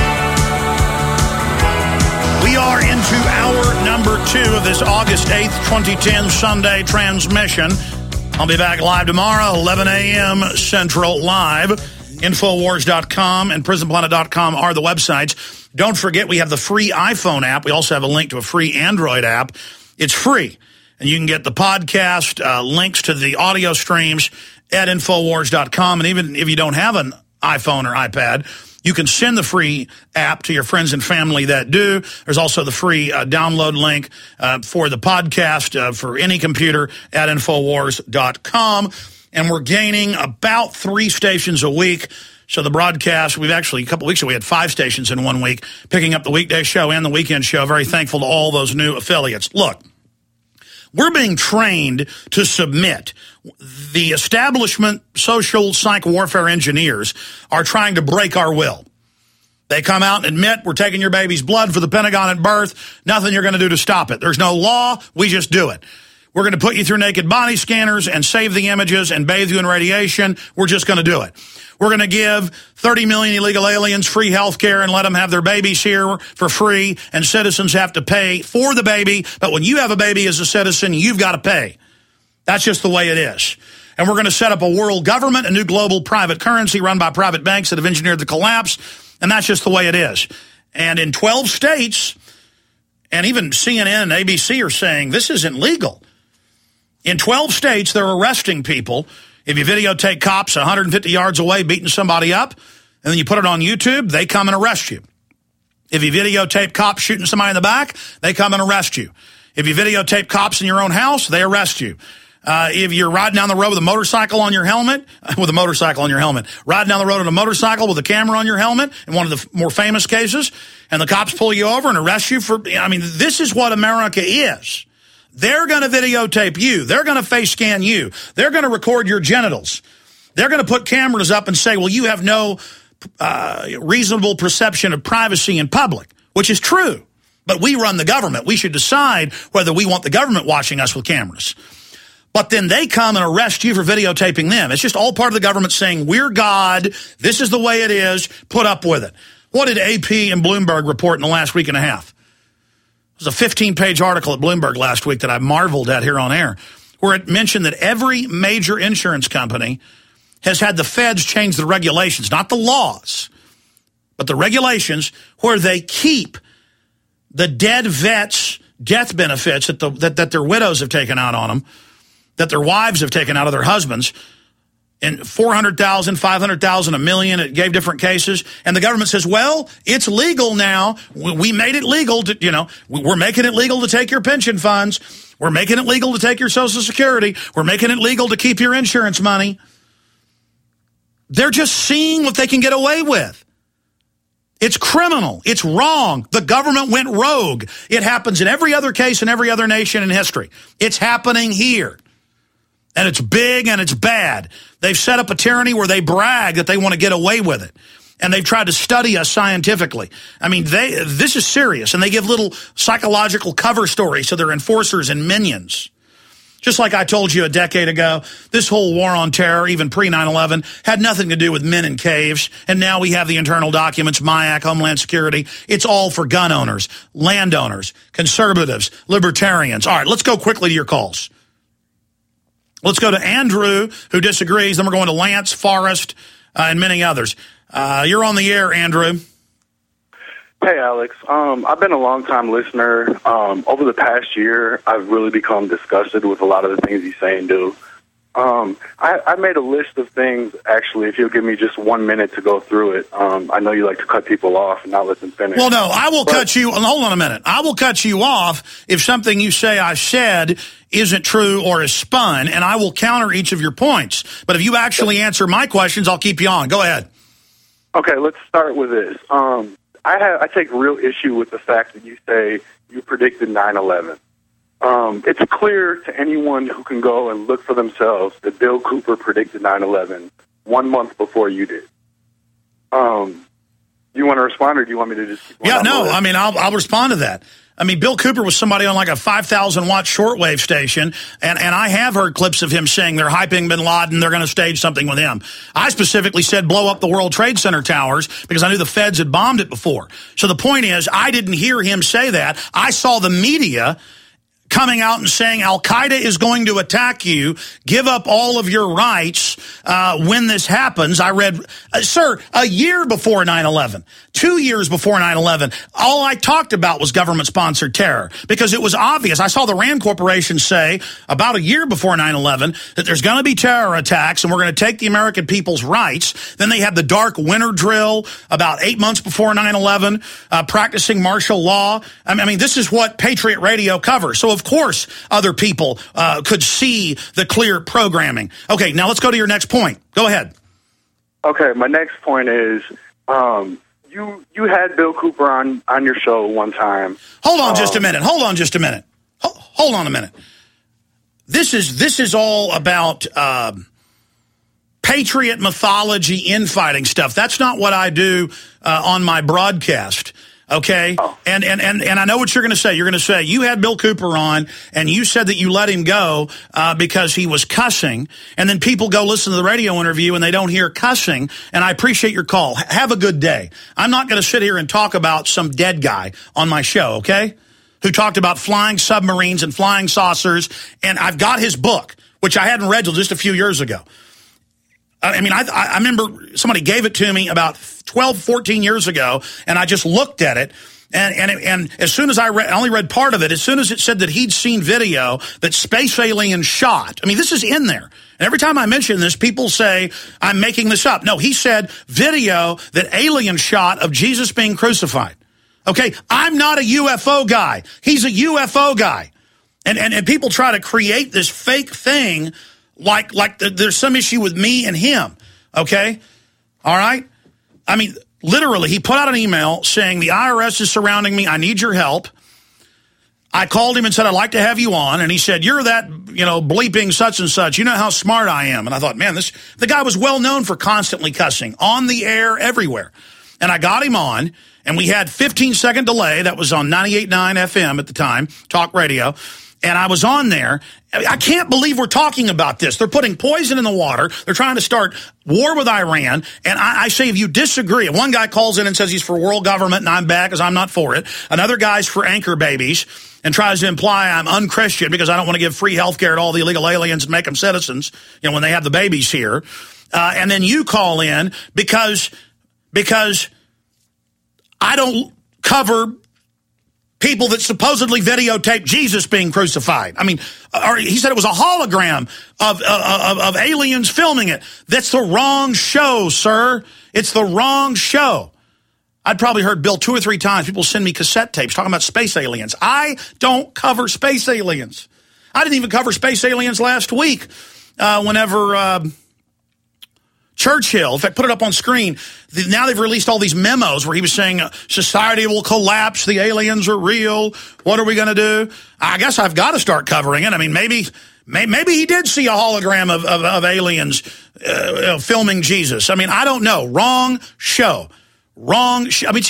We are into hour number 2 of this August 8th, 2010 Sunday transmission. I'll be back live tomorrow, 11 a.m. Central Live. Infowars.com and PrisonPlanet.com are the websites. Don't forget, we have the free iPhone app. We also have a link to a free Android app. It's free, and you can get the podcast, links to the audio streams at Infowars.com. And even if you don't have an iPhone or iPad, you can send the free app to your friends and family that do. There's also the free download link for the podcast for any computer at Infowars.com. And we're gaining about 3 stations a week. So the broadcast, we've actually, a couple weeks ago, we had 5 stations in 1 week, picking up the weekday show and the weekend show. Very thankful to all those new affiliates. Look, we're being trained to submit. The establishment social psych warfare engineers are trying to break our will. They come out and admit, we're taking your baby's blood for the Pentagon at birth. Nothing you're going to do to stop it. There's no law. We just do it. We're going to put you through naked body scanners and save the images and bathe you in radiation. We're just going to do it. We're going to give 30 million illegal aliens free health care and let them have their babies here for free, and citizens have to pay for the baby. But when you have a baby as a citizen, you've got to pay. That's just the way it is. And we're going to set up a world government, a new global private currency run by private banks that have engineered the collapse. And that's just the way it is. And in 12 states, and even CNN and ABC are saying this isn't legal. In 12 states, they're arresting people. If you videotape cops 150 yards away beating somebody up, and then you put it on YouTube, they come and arrest you. If you videotape cops shooting somebody in the back, they come and arrest you. If you videotape cops in your own house, they arrest you. If you're riding down the road with a motorcycle on your helmet, riding down the road on a motorcycle with a camera on your helmet, in one of the more famous cases, and the cops pull you over and arrest you for, this is what America is. They're going to videotape you. They're going to face scan you. They're going to record your genitals. They're going to put cameras up and say, well, you have no reasonable perception of privacy in public, which is true. But we run the government. We should decide whether we want the government watching us with cameras. But then they come and arrest you for videotaping them. It's just all part of the government saying, we're God. This is the way it is. Put up with it. What did AP and Bloomberg report in the last week and a half? It was a 15-page article at Bloomberg last week that I marveled at here on air, where it mentioned that every major insurance company has had the feds change the regulations, not the laws, but the regulations, where they keep the dead vets' death benefits that their widows have taken out on them, that their wives have taken out of their husbands, and $400,000, $500,000, $1 million. It gave different cases. And the government says, well, it's legal now. We made it legal to, we're making it legal to take your pension funds. We're making it legal to take your Social Security. We're making it legal to keep your insurance money. They're just seeing what they can get away with. It's criminal. It's wrong. The government went rogue. It happens in every other case in every other nation in history. It's happening here. And it's big and it's bad. They've set up a tyranny where they brag that they want to get away with it. And they've tried to study us scientifically. This is serious. And they give little psychological cover stories to their enforcers and minions. Just like I told you a decade ago, this whole war on terror, even pre-9/11, had nothing to do with men in caves. And now we have the internal documents, MIAC, Homeland Security. It's all for gun owners, landowners, conservatives, libertarians. All right, let's go quickly to your calls. Let's go to Andrew, who disagrees. Then we're going to Lance, Forrest, and many others. You're on the air, Andrew. Hey, Alex. I've been a long-time listener. Over the past year, I've really become disgusted with a lot of the things you say and do. I made a list of things, actually, if you'll give me just 1 minute to go through it. I know you like to cut people off and not let them finish. Well, no, I will cut you. Hold on a minute. I will cut you off if something you say I said isn't true or is spun, and I will counter each of your points. But if you actually answer my questions, I'll keep you on. Go ahead. Okay, let's start with this. I take real issue with the fact that you say you predicted 9/11. It's clear to anyone who can go and look for themselves that Bill Cooper predicted 9/11 1 month before you did. Do you want to respond, or do you want me to just keep going? Yeah, no, I'll respond to that. Bill Cooper was somebody on like a 5,000-watt shortwave station, and I have heard clips of him saying they're hyping bin Laden, they're going to stage something with him. I specifically said blow up the World Trade Center towers because I knew the feds had bombed it before. So the point is, I didn't hear him say that. I saw the media coming out and saying Al-Qaeda is going to attack you, give up all of your rights when this happens. I read, sir, a year before 9/11, 2 years before 9/11, all I talked about was government-sponsored terror because it was obvious. I saw the RAND Corporation say about a year before 9/11 that there's going to be terror attacks and we're going to take the American people's rights. Then they had the dark winter drill about 8 months before 9/11, practicing martial law. I mean, this is what Patriot Radio covers. So, of course, other people could see the clear programming. Okay, now let's go to your next point. Go ahead. Okay, my next point is you had Bill Cooper on your show one time. Hold on just a minute. Hold on just a minute. Hold on a minute. This is all about patriot mythology, infighting stuff. That's not what I do on my broadcast. Okay, and I know what you're going to say. You're going to say you had Bill Cooper on, and you said that you let him go because he was cussing, and then people go listen to the radio interview and they don't hear cussing, and I appreciate your call. Have a good day. I'm not going to sit here and talk about some dead guy on my show, okay, who talked about flying submarines and flying saucers, and I've got his book, which I hadn't read till just a few years ago. I mean, I remember somebody gave it to me about 12, 14 years ago, and I just looked at it, and as soon as I only read part of it, as soon as it said that he'd seen video that space aliens shot, I mean, this is in there. And every time I mention this, people say, I'm making this up. No, he said video that aliens shot of Jesus being crucified. Okay, I'm not a UFO guy. He's a UFO guy. And people try to create this fake thing like there's some issue with me and him, okay? All right? I mean, literally, he put out an email saying the IRS is surrounding me. I need your help. I called him and said, I'd like to have you on. And he said, you're that, bleeping such and such. You know how smart I am. And I thought, man, the guy was well known for constantly cussing on the air everywhere. And I got him on, and we had 15-second delay. That was on 98.9 FM at the time, talk radio. And I was on there. I can't believe we're talking about this. They're putting poison in the water. They're trying to start war with Iran. And I say, if you disagree, one guy calls in and says he's for world government and I'm bad because I'm not for it. Another guy's for anchor babies and tries to imply I'm unchristian because I don't want to give free health care to all the illegal aliens and make them citizens, when they have the babies here. And then you call in because I don't cover people that supposedly videotaped Jesus being crucified. I mean, he said it was a hologram of aliens filming it. That's the wrong show, sir. It's the wrong show. I'd probably heard Bill 2 or 3 times. People send me cassette tapes talking about space aliens. I don't cover space aliens. I didn't even cover space aliens last week whenever Churchill, in fact, put it up on screen. Now they've released all these memos where he was saying society will collapse. The aliens are real. What are we going to do? I guess I've got to start covering it. I mean, maybe he did see a hologram of aliens filming Jesus. I mean, I don't know. Wrong show. Wrong show. I mean,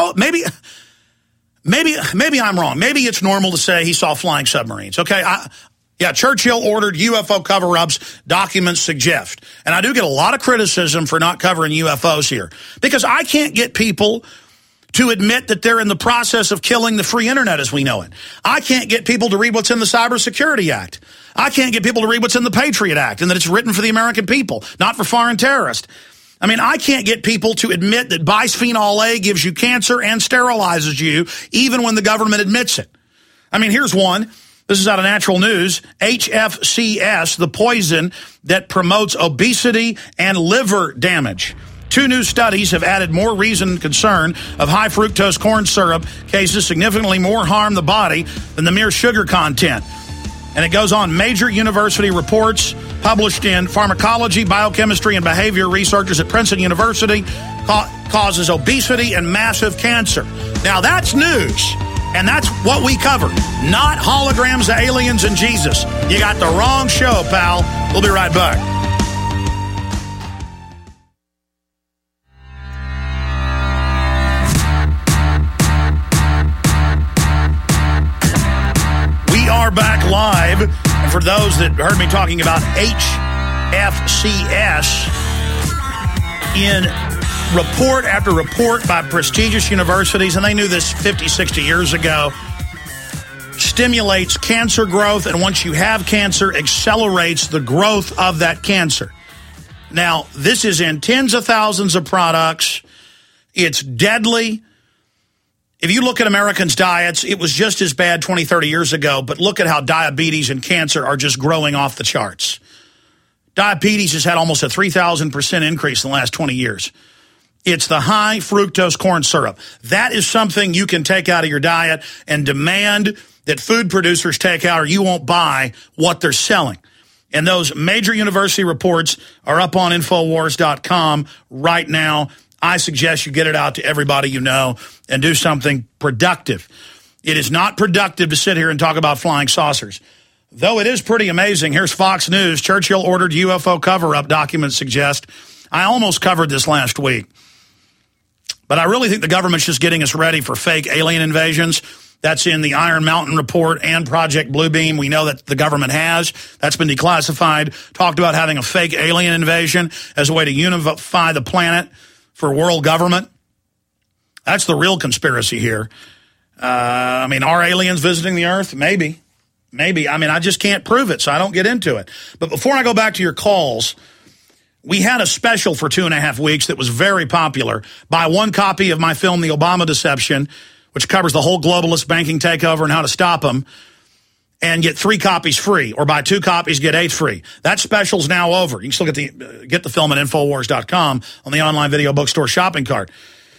maybe I'm wrong. Maybe it's normal to say he saw flying submarines. Okay, yeah, Churchill ordered UFO cover-ups, documents suggest. And I do get a lot of criticism for not covering UFOs here because I can't get people to admit that they're in the process of killing the free internet as we know it. I can't get people to read what's in the Cybersecurity Act. I can't get people to read what's in the Patriot Act and that it's written for the American people, not for foreign terrorists. I mean, I can't get people to admit that bisphenol A gives you cancer and sterilizes you even when the government admits it. I mean, here's one. This is out of Natural News. HFCS, the poison that promotes obesity and liver damage. 2 new studies have added more reason and concern of high fructose corn syrup cases significantly more harm the body than the mere sugar content. And it goes on, major university reports published in Pharmacology, Biochemistry, and Behavior Researchers at Princeton University causes obesity and massive cancer. Now that's news. And that's what we cover, not holograms of aliens and Jesus. You got the wrong show, pal. We'll be right back. We are back live. And for those that heard me talking about HFCS in report after report by prestigious universities, and they knew this 50, 60 years ago, stimulates cancer growth, and once you have cancer, accelerates the growth of that cancer. Now, this is in tens of thousands of products. It's deadly. If you look at Americans' diets, it was just as bad 20, 30 years ago, but look at how diabetes and cancer are just growing off the charts. Diabetes has had almost a 3,000% increase in the last 20 years. It's the high fructose corn syrup. That is something you can take out of your diet and demand that food producers take out, or you won't buy what they're selling. And those major university reports are up on Infowars.com right now. I suggest you get it out to everybody you know and do something productive. It is not productive to sit here and talk about flying saucers. Though it is pretty amazing. Here's Fox News. Churchill ordered UFO cover-up, documents suggest. I almost covered this last week. But I really think the government's just getting us ready for fake alien invasions. That's in the Iron Mountain report and Project Bluebeam. We know that the government has. That's been declassified. Talked about having a fake alien invasion as a way to unify the planet for world government. That's the real conspiracy here. I mean, are aliens visiting the Earth? Maybe. Maybe. I mean, I just can't prove it, so I don't get into it. But before I go back to your calls, we had a special for 2.5 weeks that was very popular. Buy one copy of my film, The Obama Deception, which covers the whole globalist banking takeover and how to stop them, and get 3 copies free, or buy 2 copies, get 8 free. That special's now over. You can still get the film at Infowars.com on the online video bookstore shopping cart.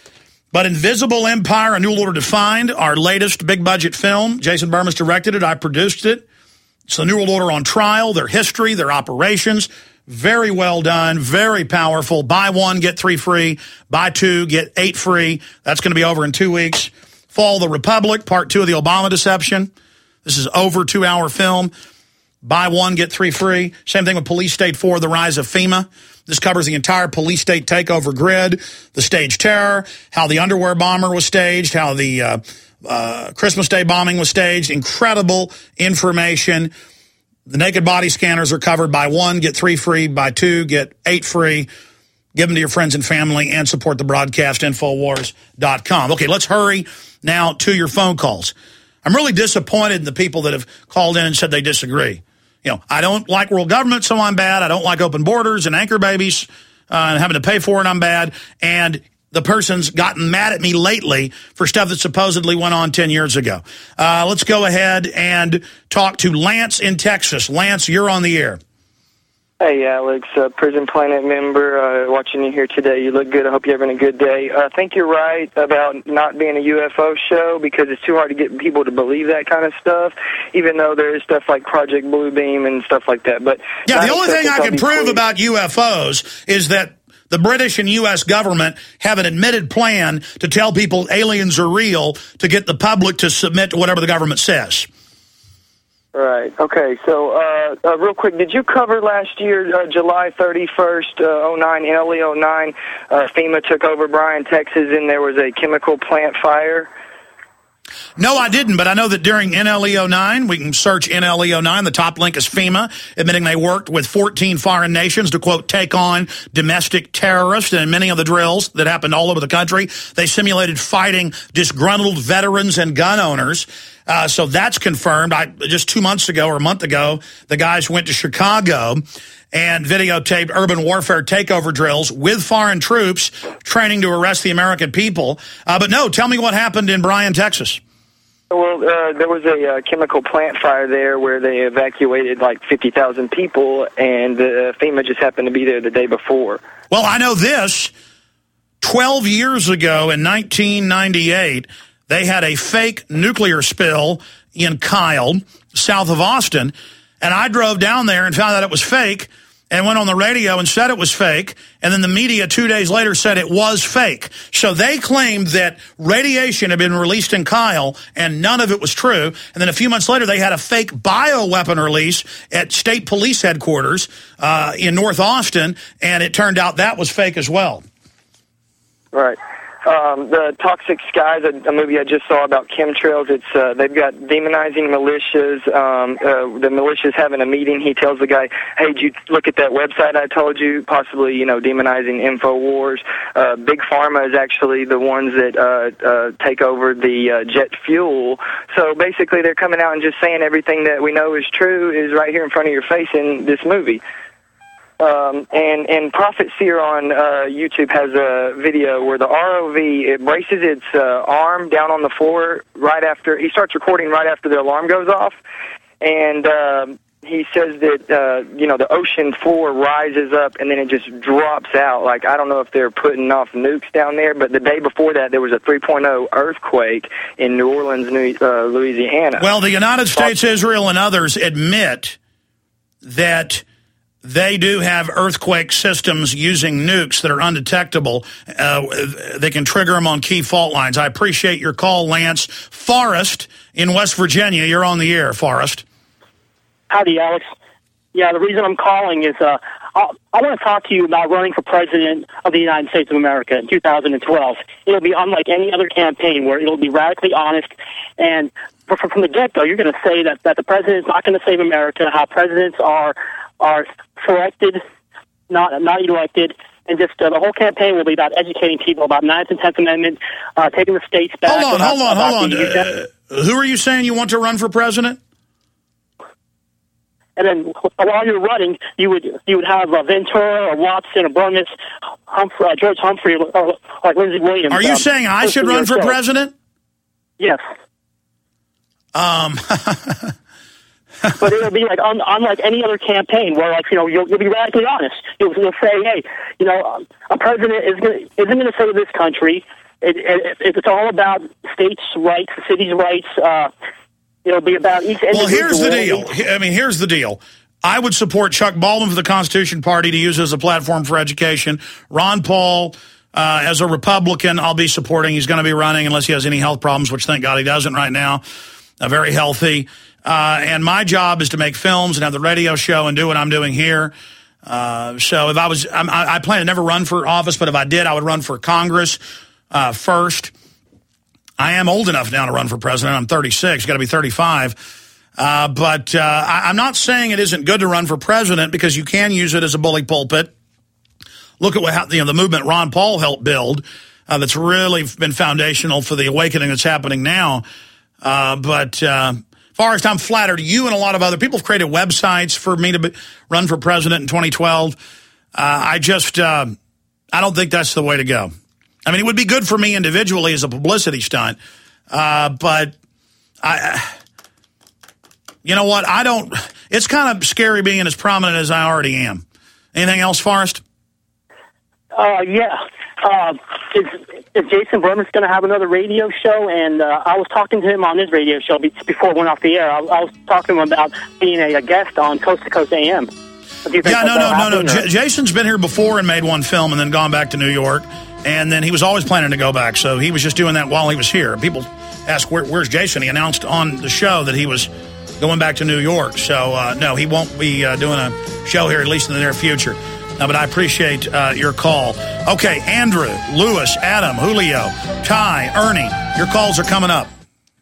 But Invisible Empire, A New World Order Defined, our latest big-budget film. Jason Burmas directed it. I produced it. It's the New World Order on trial, their history, their operations. Very well done, very powerful. Buy 1, get 3 free. Buy 2, get 8 free. That's going to be over in 2 weeks. Fall the Republic, Part 2 of the Obama Deception. This is over 2-hour film. Buy 1, get 3 free. Same thing with Police State 4, The Rise of FEMA. This covers the entire police state takeover grid, the staged terror, how the underwear bomber was staged, how the Christmas Day bombing was staged. Incredible information. The naked body scanners are covered. Buy 1, get 3 free. Buy 2, get 8 free. Give them to your friends and family and support the broadcast, Infowars.com. Okay, let's hurry now to your phone calls. I'm really disappointed in the people that have called in and said they disagree. You know, I don't like world government, so I'm bad. I don't like open borders and anchor babies and having to pay for it, I'm bad. And the person's gotten mad at me lately for stuff that supposedly went on 10 years ago. Let's go ahead and talk to Lance in Texas. Lance, you're on the air. Hey, Alex, Prison Planet member, watching you here today. You look good. I hope you're having a good day. I think you're right about not being a UFO show because it's too hard to get people to believe that kind of stuff, even though there is stuff like Project Bluebeam and stuff like that. But yeah, the only thing I can prove about UFOs is that the British and U.S. government have an admitted plan to tell people aliens are real to get the public to submit to whatever the government says. Right. Okay. So, real quick, did you cover last year, July 31st, 09, NLE 09, FEMA took over Bryan, Texas, and there was a chemical plant fire? No, I didn't, but I know that during NLE 09, we can search NLE 09. The top link is FEMA, admitting they worked with 14 foreign nations to, quote, take on domestic terrorists. And in many of the drills that happened all over the country, they simulated fighting disgruntled veterans and gun owners. So that's confirmed. Just 2 months ago or a month ago, the guys went to Chicago and videotaped urban warfare takeover drills with foreign troops training to arrest the American people. But no, tell me what happened in Bryan, Texas. Well, there was a chemical plant fire there where they evacuated like 50,000 people, and FEMA just happened to be there the day before. Well, I know this. 12 years ago in 1998, they had a fake nuclear spill in Kyle, south of Austin, and I drove down there and found out it was fake and went on the radio and said it was fake, and then the media 2 days later said it was fake. So they claimed that radiation had been released in Kyle, and none of it was true. And then a few months later, they had a fake bioweapon release at state police headquarters in North Austin, and it turned out that was fake as well. Right. The Toxic Skies, a movie I just saw about chemtrails. It's they've got demonizing militias. The militias having a meeting. He tells the guy, "Hey, did you look at that website I told you? Possibly, demonizing InfoWars." Big Pharma is actually the ones that take over the jet fuel. So basically, they're coming out and just saying everything that we know is true is right here in front of your face in this movie. And Prophet Seer on YouTube has a video where the ROV, it braces its arm down on the floor right after, he starts recording right after the alarm goes off, and he says that, the ocean floor rises up and then it just drops out. Like, I don't know if they're putting off nukes down there, but the day before that there was a 3.0 earthquake in New Orleans, Louisiana. Well, the United States, Israel, and others admit that they do have earthquake systems using nukes that are undetectable. They can trigger them on key fault lines. I appreciate your call, Lance. Forrest in West Virginia, you're on the air, Forrest. Howdy, Alex. Yeah, the reason I'm calling is I want to talk to you about running for president of the United States of America in 2012. It'll be unlike any other campaign where it'll be radically honest, and from the get-go, you're going to say that the president is not going to save America, how presidents are selected, not elected, and just the whole campaign will be about educating people about 9th and 10th Amendment, taking the states back. Hold on. Who are you saying you want to run for president? And then while you're running, you would have Ventura or Watson or Bernis, George Humphrey, or like Lindsey Williams. Are you saying I should run for president? Yes. But it'll be like unlike any other campaign where, like, you'll be radically honest. You'll say, hey, a president isn't going to save this country. It's all about states' rights, the cities' rights. It'll be about each individual. Well, here's the deal. Here's the deal. I would support Chuck Baldwin for the Constitution Party to use as a platform for education. Ron Paul, as a Republican, I'll be supporting. He's going to be running unless he has any health problems, which thank God he doesn't right now. Very healthy. And my job is to make films and have the radio show and do what I'm doing here. So if I plan to never run for office, but if I did, I would run for Congress first. I am old enough now to run for president. I'm 36, got to be 35. But I'm not saying it isn't good to run for president because you can use it as a bully pulpit. Look at the movement Ron Paul helped build that's really been foundational for the awakening that's happening now. Forrest, I'm flattered. You and a lot of other people have created websites for me to run for president in 2012. I don't think that's the way to go. I mean, it would be good for me individually as a publicity stunt, but you know what? It's kind of scary being as prominent as I already am. Anything else, Forrest? Yeah. Is Jason Berman's going to have another radio show? And I was talking to him on his radio show before it went off the air. I was talking to him about being a guest on Coast to Coast AM. No. Jason's been here before and made one film and then gone back to New York. And then he was always planning to go back. So he was just doing that while he was here. People ask, where's Jason? He announced on the show that he was going back to New York. So, no, he won't be doing a show here, at least in the near future. But I appreciate your call. Okay, Andrew, Lewis, Adam, Julio, Ty, Ernie, your calls are coming up.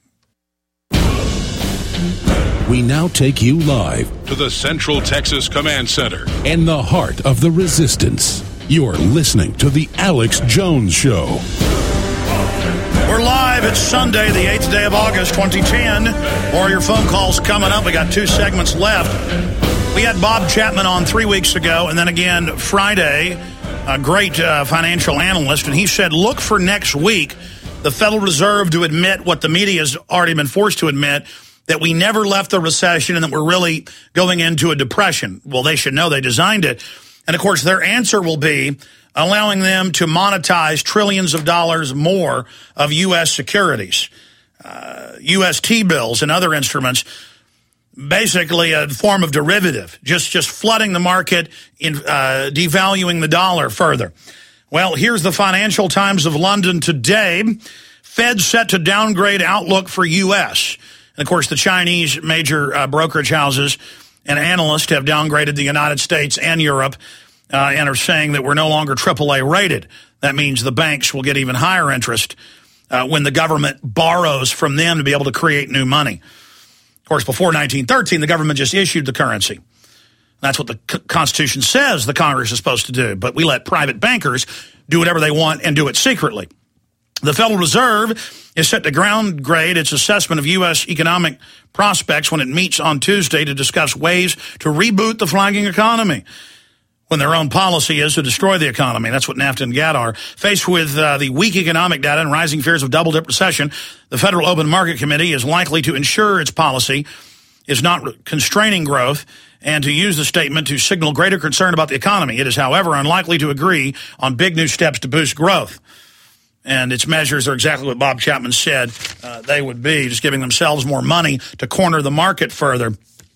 We now take you live to the Central Texas Command Center in the heart of the resistance. You're listening to The Alex Jones Show. We're live. It's Sunday, the 8th day of August, 2010. More of your phone calls coming up. We got 2 segments left. We had Bob Chapman on 3 weeks ago, and then again Friday, a great financial analyst, and he said, look for next week the Federal Reserve to admit what the media has already been forced to admit, that we never left the recession and that we're really going into a depression. Well, they should know they designed it. And, of course, their answer will be allowing them to monetize trillions of dollars more of U.S. securities, U.S. T-bills and other instruments, basically a form of derivative, just flooding the market, in devaluing the dollar further. Well, here's the Financial Times of London today. Fed set to downgrade outlook for U.S. And, of course, the Chinese major brokerage houses and analysts have downgraded the United States and Europe and are saying that we're no longer AAA rated. That means the banks will get even higher interest when the government borrows from them to be able to create new money. Of course, before 1913, the government just issued the currency. That's what the Constitution says the Congress is supposed to do. But we let private bankers do whatever they want and do it secretly. The Federal Reserve is set to downgrade its assessment of U.S. economic prospects when it meets on Tuesday to discuss ways to reboot the flagging economy, when their own policy is to destroy the economy. That's what NAFTA and GATT are. Faced with the weak economic data and rising fears of double-dip recession, the Federal Open Market Committee is likely to ensure its policy is not constraining growth and to use the statement to signal greater concern about the economy. It is, however, unlikely to agree on big new steps to boost growth. And its measures are exactly what Bob Chapman said they would be, just giving themselves more money to corner the market further.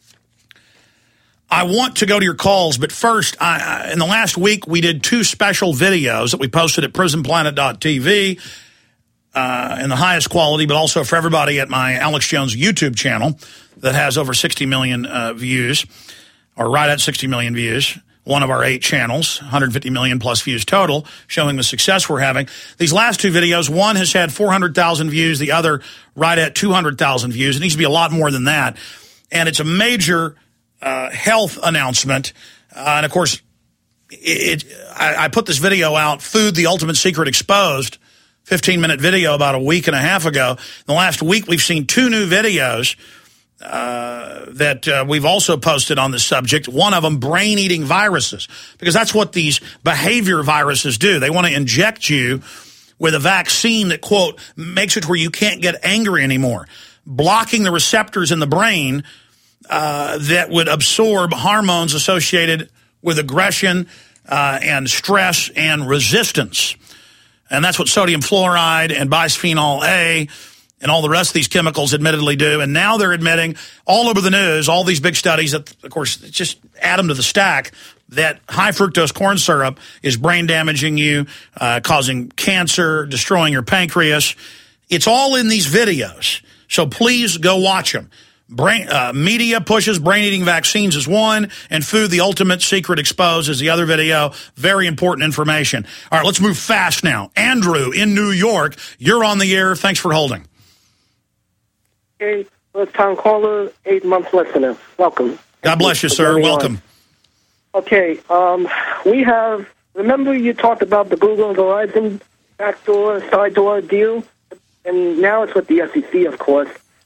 I want to go to your calls, but first, in the last week, we did 2 special videos that we posted at prisonplanet.tv in the highest quality, but also for everybody at my Alex Jones YouTube channel that has over 60 million views, or right at 60 million views. One of our 8 channels, 150 million plus views total, showing the success we're having. These last 2 videos, one has had 400,000 views, the other right at 200,000 views. It needs to be a lot more than that. And it's a major health announcement. And, of course, I put this video out, Food, the Ultimate Secret Exposed, 15-minute video about a week and a half ago. In the last week, we've seen 2 new videos that we've also posted on this subject. One of them, brain-eating viruses, because that's what these behavior viruses do. They want to inject you with a vaccine that, quote, makes it where you can't get angry anymore, blocking the receptors in the brain that would absorb hormones associated with aggression and stress and resistance. And that's what sodium fluoride and bisphenol A and all the rest of these chemicals admittedly do. And now they're admitting all over the news, all these big studies that, of course, just add them to the stack, that high fructose corn syrup is brain damaging you, causing cancer, destroying your pancreas. It's all in these videos. So please go watch them. Media pushes brain-eating vaccines is one, and Food, the Ultimate Secret Exposed is the other video. Very important information. All right, let's move fast now. Andrew in New York, you're on the air. Thanks for holding. Hey, first-time caller, 8-month listener. Welcome. God bless you, sir. Welcome. Okay, we have, remember you talked about the Google and Verizon backdoor, side door deal? And now it's with the SEC, of course.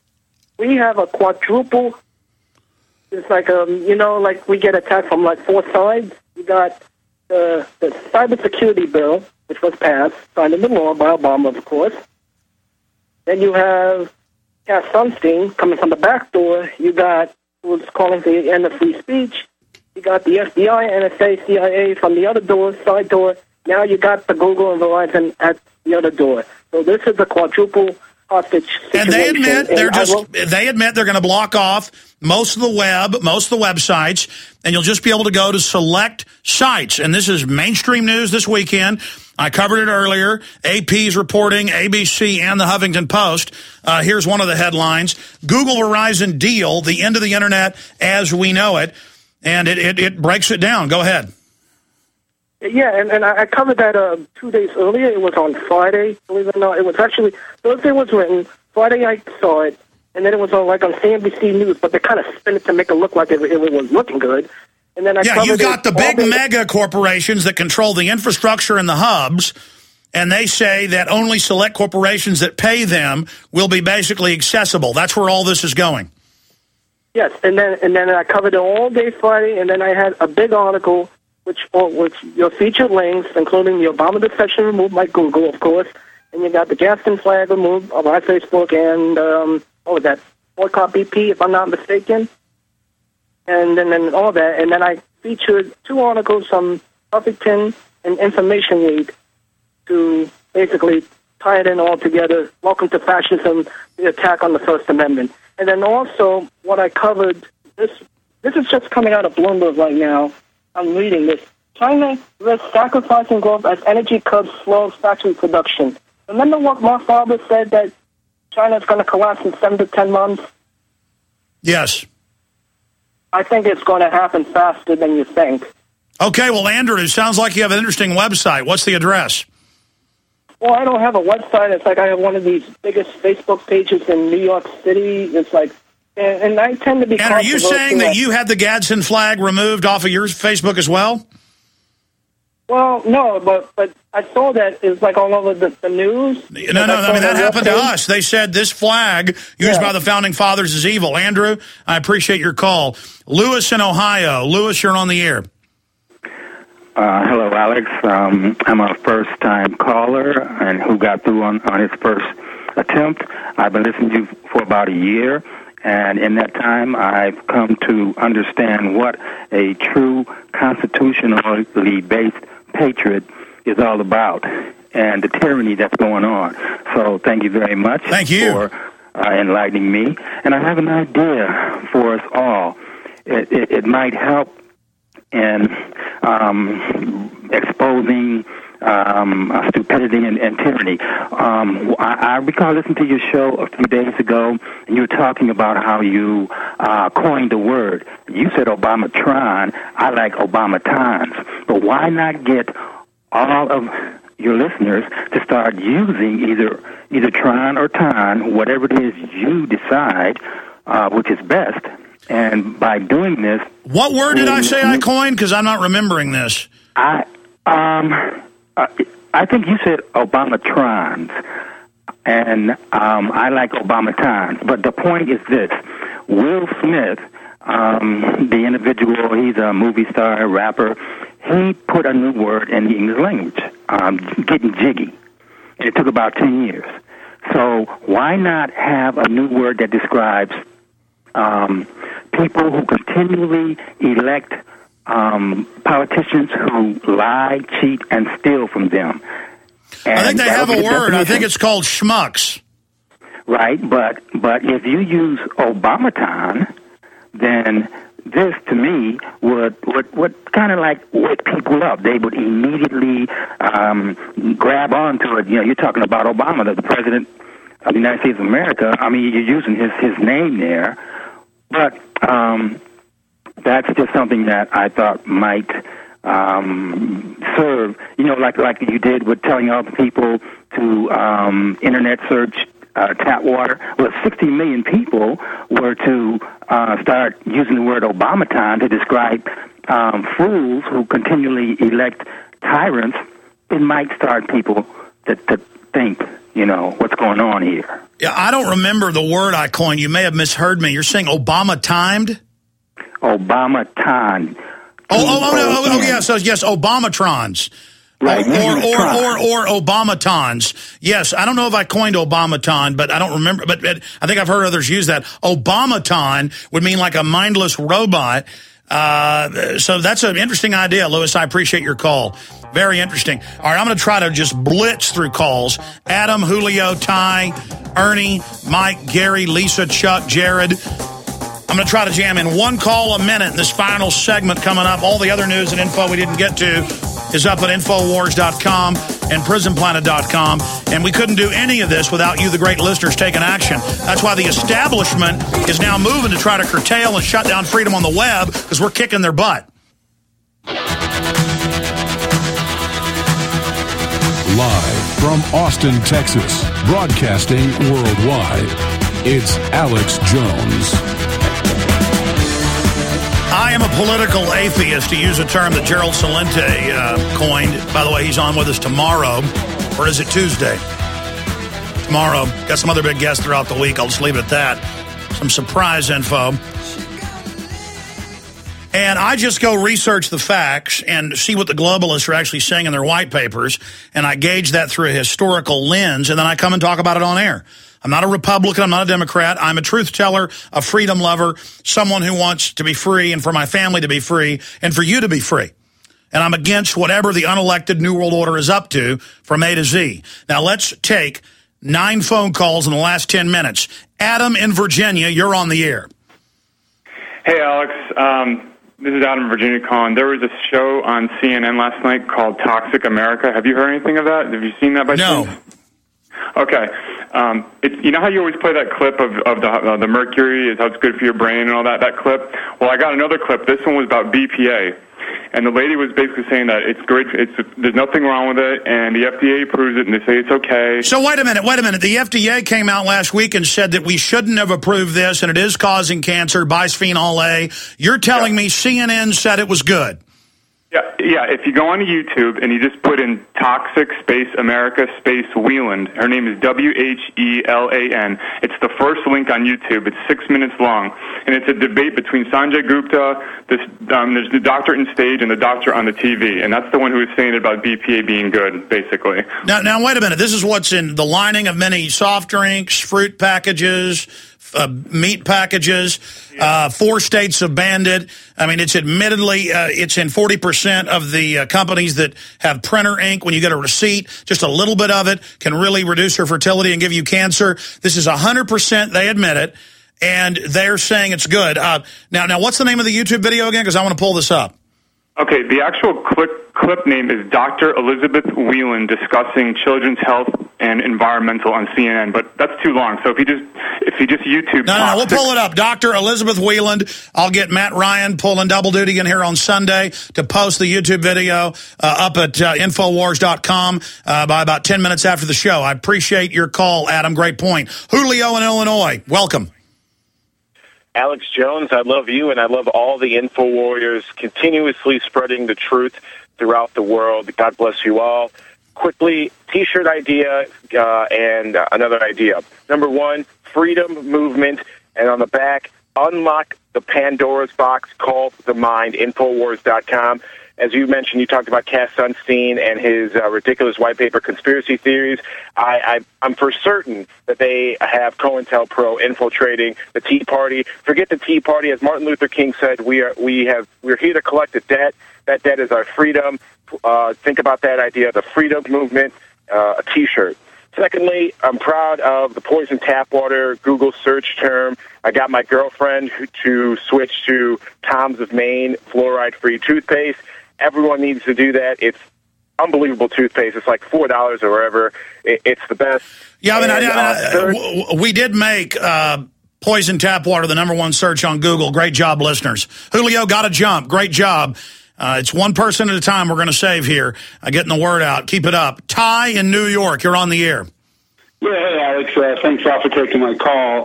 We have a quadruple, it's like, like we get attacked from like 4 sides. We got the cybersecurity bill, which was passed, signed into law by Obama, of course. Then you have Cass Sunstein coming from the back door. You got who's calling for the end of free speech. You got the FBI, NSA, CIA from the other door, side door. Now you got the Google and Verizon at the other door. So this is a quadruple hostage situation. And they admit they're going to block off most of the web, most of the websites, and you'll just be able to go to select sites. And this is mainstream news this weekend. I covered it earlier. AP's reporting, ABC, and the Huffington Post. Here's one of the headlines. Google-Verizon deal, the end of the Internet as we know it. And it breaks it down. Go ahead. Yeah, and I covered that 2 days earlier. It was on Friday, believe it or not. It was actually, Thursday was written, Friday I saw it, and then it was on CNBC News, but they kind of spin it to make it look like it was looking good. And then you've got the big mega corporations that control the infrastructure and the hubs, and they say that only select corporations that pay them will be basically accessible. That's where all this is going. Yes, and then I covered it all day Friday, and then I had a big article which your featured links, including the Obama defection removed by Google, of course, and you got the Gaston flag removed by Facebook, and that boycott BP, if I'm not mistaken, and then all that, and then I featured 2 articles from Huffington and Information Week to basically tie it in all together. Welcome to Fascism: The Attack on the First Amendment, and then also what I covered. This is just coming out of Bloomberg right now. I'm reading this. China risks sacrificing growth as energy curbs slows factory production. Remember what Mark Farber said, that China is going to collapse in 7 to 10 months? Yes. I think it's going to happen faster than you think. Okay, well, Andrew, it sounds like you have an interesting website. What's the address? Well, I don't have a website. It's like I have one of these biggest Facebook pages in New York City. It's like, and I tend to be. And are you saying that you had the Gadsden flag removed off of your Facebook as well? Well, no, but I saw that it's like all over the news. No, I mean, that happened to us. They said this flag used by the Founding Fathers is evil. Andrew, I appreciate your call. Lewis in Ohio. Lewis, you're on the air. Hello, Alex. I'm a first-time caller and who got through on his first attempt. I've been listening to you for about a year, and in that time I've come to understand what a true constitutionally based patriot is all about and the tyranny that's going on. So thank you very much for enlightening me. And I have an idea for us all. It might help in exposing stupidity and tyranny. I recall listening to your show a few days ago, and you were talking about how you coined the word. You said Obamatron. I like Obamatons. But why not get all of your listeners to start using either Tron or Ton, whatever it is you decide, which is best. And by doing this... What word did I say I coined? Because I'm not remembering this. I think you said Obamatrons, and I like Obamatons. But the point is this. Will Smith, the individual, he's a movie star, rapper, he put a new word in the English language, getting jiggy. And it took about 10 years. So why not have a new word that describes people who continually elect politicians who lie, cheat, and steal from them? And I think they have a word. I think it's called schmucks. Right, but if you use Obamaton, then this, to me, would kind of like wake people up. They would immediately grab onto it. You know, you're talking about Obama, the president of the United States of America. I mean, you're using his name there. But that's just something that I thought might serve, you know, like you did with telling other people to internet search tap water. Well, 60 million people were to start using the word Obamaton to describe fools who continually elect tyrants. It might start people to think, you know, what's going on here. Yeah, I don't remember the word I coined. You may have misheard me. You're saying Obama-timed? Obamaton. Yes, Obamatrons. Right. Or Obamatons. Yes, I don't know if I coined Obamaton, but I don't remember. But I think I've heard others use that. Obamaton would mean like a mindless robot. So that's an interesting idea, Lewis. I appreciate your call. Very interesting. All right, I'm going to try to just blitz through calls. Adam, Julio, Ty, Ernie, Mike, Gary, Lisa, Chuck, Jared. I'm going to try to jam in one call a minute in this final segment coming up. All the other news and info we didn't get to is up at Infowars.com and PrisonPlanet.com. And we couldn't do any of this without you, the great listeners, taking action. That's why the establishment is now moving to try to curtail and shut down freedom on the web, because we're kicking their butt. Live from Austin, Texas, broadcasting worldwide, it's Alex Jones. I am a political atheist, to use a term that Gerald Celente coined. By the way, he's on with us tomorrow. Or is it Tuesday? Tomorrow. Got some other big guests throughout the week. I'll just leave it at that. Some surprise info. And I just go research the facts and see what the globalists are actually saying in their white papers. And I gauge that through a historical lens. And then I come and talk about it on air. I'm not a Republican. I'm not a Democrat. I'm a truth teller, a freedom lover, someone who wants to be free and for my family to be free and for you to be free. And I'm against whatever the unelected New World Order is up to from A to Z. Now, let's take 9 phone calls in the last 10 minutes. Adam in Virginia, you're on the air. Hey, Alex. This is Adam in Virginia calling. There was a show on CNN last night called Toxic America. Have you heard anything of that? Have you seen that by chance? No. Okay. You know how you always play that clip of the mercury is how it's good for your brain and all that clip? Well, I got another clip. This one was about BPA. And the lady was basically saying that it's great. There's nothing wrong with it, and the FDA approves it, and they say it's okay. So wait a minute. The FDA came out last week and said that we shouldn't have approved this, and it is causing cancer, bisphenol A. You're telling me CNN said it was good? Yeah. If you go on YouTube and you just put in Toxic Space America Space Whelan, her name is Whelan. It's the first link on YouTube. It's 6 minutes long, and it's a debate between Sanjay Gupta, there's the doctor in stage and the doctor on the TV, and that's the one who was saying about BPA being good, basically. Now wait a minute. This is what's in the lining of many soft drinks, fruit packages, meat packages. 4 states have banned it. I mean, it's admittedly, it's in 40% of the companies that have printer ink. When you get a receipt, just a little bit of it can really reduce your fertility and give you cancer. This is 100%, they admit it, and they're saying it's good. Now, what's the name of the YouTube video again? Because I want to pull this up. Okay, the actual clip name is Dr. Elizabeth Whelan discussing children's health and environmental on CNN, but that's too long. So if you just YouTube... No, we'll pull it up. Dr. Elizabeth Whelan. I'll get Matt Ryan pulling double duty in here on Sunday to post the YouTube video up at Infowars.com by about 10 minutes after the show. I appreciate your call, Adam. Great point. Julio in Illinois, welcome. Alex Jones, I love you, and I love all the Info Warriors continuously spreading the truth throughout the world. God bless you all. Quickly, T-shirt idea and another idea. Number 1, freedom movement, and on the back, unlock the Pandora's box called the mind, Infowars.com. As you mentioned, you talked about Cass Sunstein and his ridiculous white paper conspiracy theories. I'm for certain that they have COINTELPRO infiltrating the Tea Party. Forget the Tea Party. As Martin Luther King said, we're here to collect a debt. That debt is our freedom. Think about that idea, the freedom movement, a T-shirt. Secondly, I'm proud of the poison tap water Google search term. I got my girlfriend to switch to Tom's of Maine fluoride-free toothpaste. Everyone needs to do that. It's unbelievable toothpaste. It's like $4 or wherever. It's the best. Yeah, I mean, we did make poison tap water the #1 search on Google. Great job, listeners. Julio, got to jump. Great job. It's one person at a time we're going to save here. Getting the word out. Keep it up. Ty in New York, you're on the air. Yeah, hey, Alex. Thanks a lot for taking my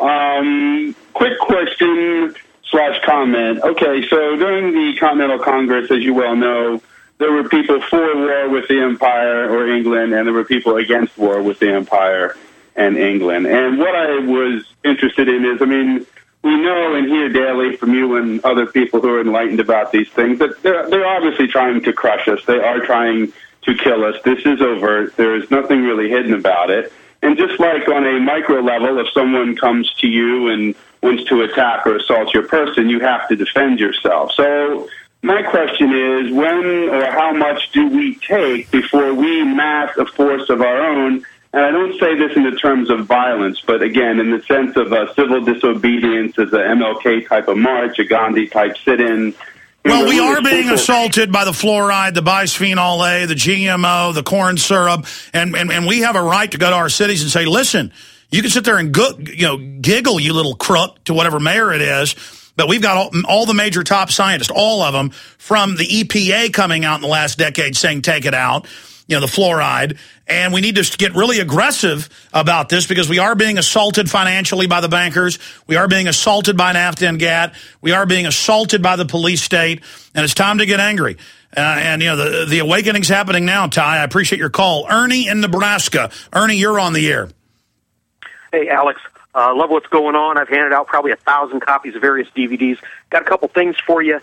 call. Quick question / comment. Okay, so during the Continental Congress, as you well know, there were people for war with the Empire or England, and there were people against war with the Empire and England. And what I was interested in is, I mean, we know and hear daily from you and other people who are enlightened about these things that they're obviously trying to crush us. They are trying to kill us. This is overt. There is nothing really hidden about it. And just like on a micro level, if someone comes to you and wants to attack or assault your person, you have to defend yourself. So my question is, when or how much do we take before we mass a force of our own? And I don't say this in the terms of violence, but again, in the sense of civil disobedience as a MLK type of march, a Gandhi type sit-in. Well, we are being assaulted by the fluoride, the bisphenol A, the GMO, the corn syrup, and we have a right to go to our cities and say, listen, you can sit there and giggle, you little crook, to whatever mayor it is, but we've got all the major top scientists, all of them, from the EPA coming out in the last decade saying take it out, the fluoride, and we need to get really aggressive about this because we are being assaulted financially by the bankers. We are being assaulted by NAFTA and GATT. We are being assaulted by the police state, and it's time to get angry. And the awakening's happening now, Ty. I appreciate your call. Ernie in Nebraska. Ernie, you're on the air. Hey, Alex. Love what's going on. I've handed out probably 1,000 copies of various DVDs. Got a couple things for you.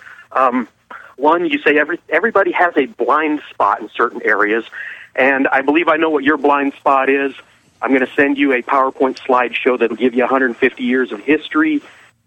One, you say everybody has a blind spot in certain areas, and I believe I know what your blind spot is. I'm going to send you a PowerPoint slideshow that will give you 150 years of history,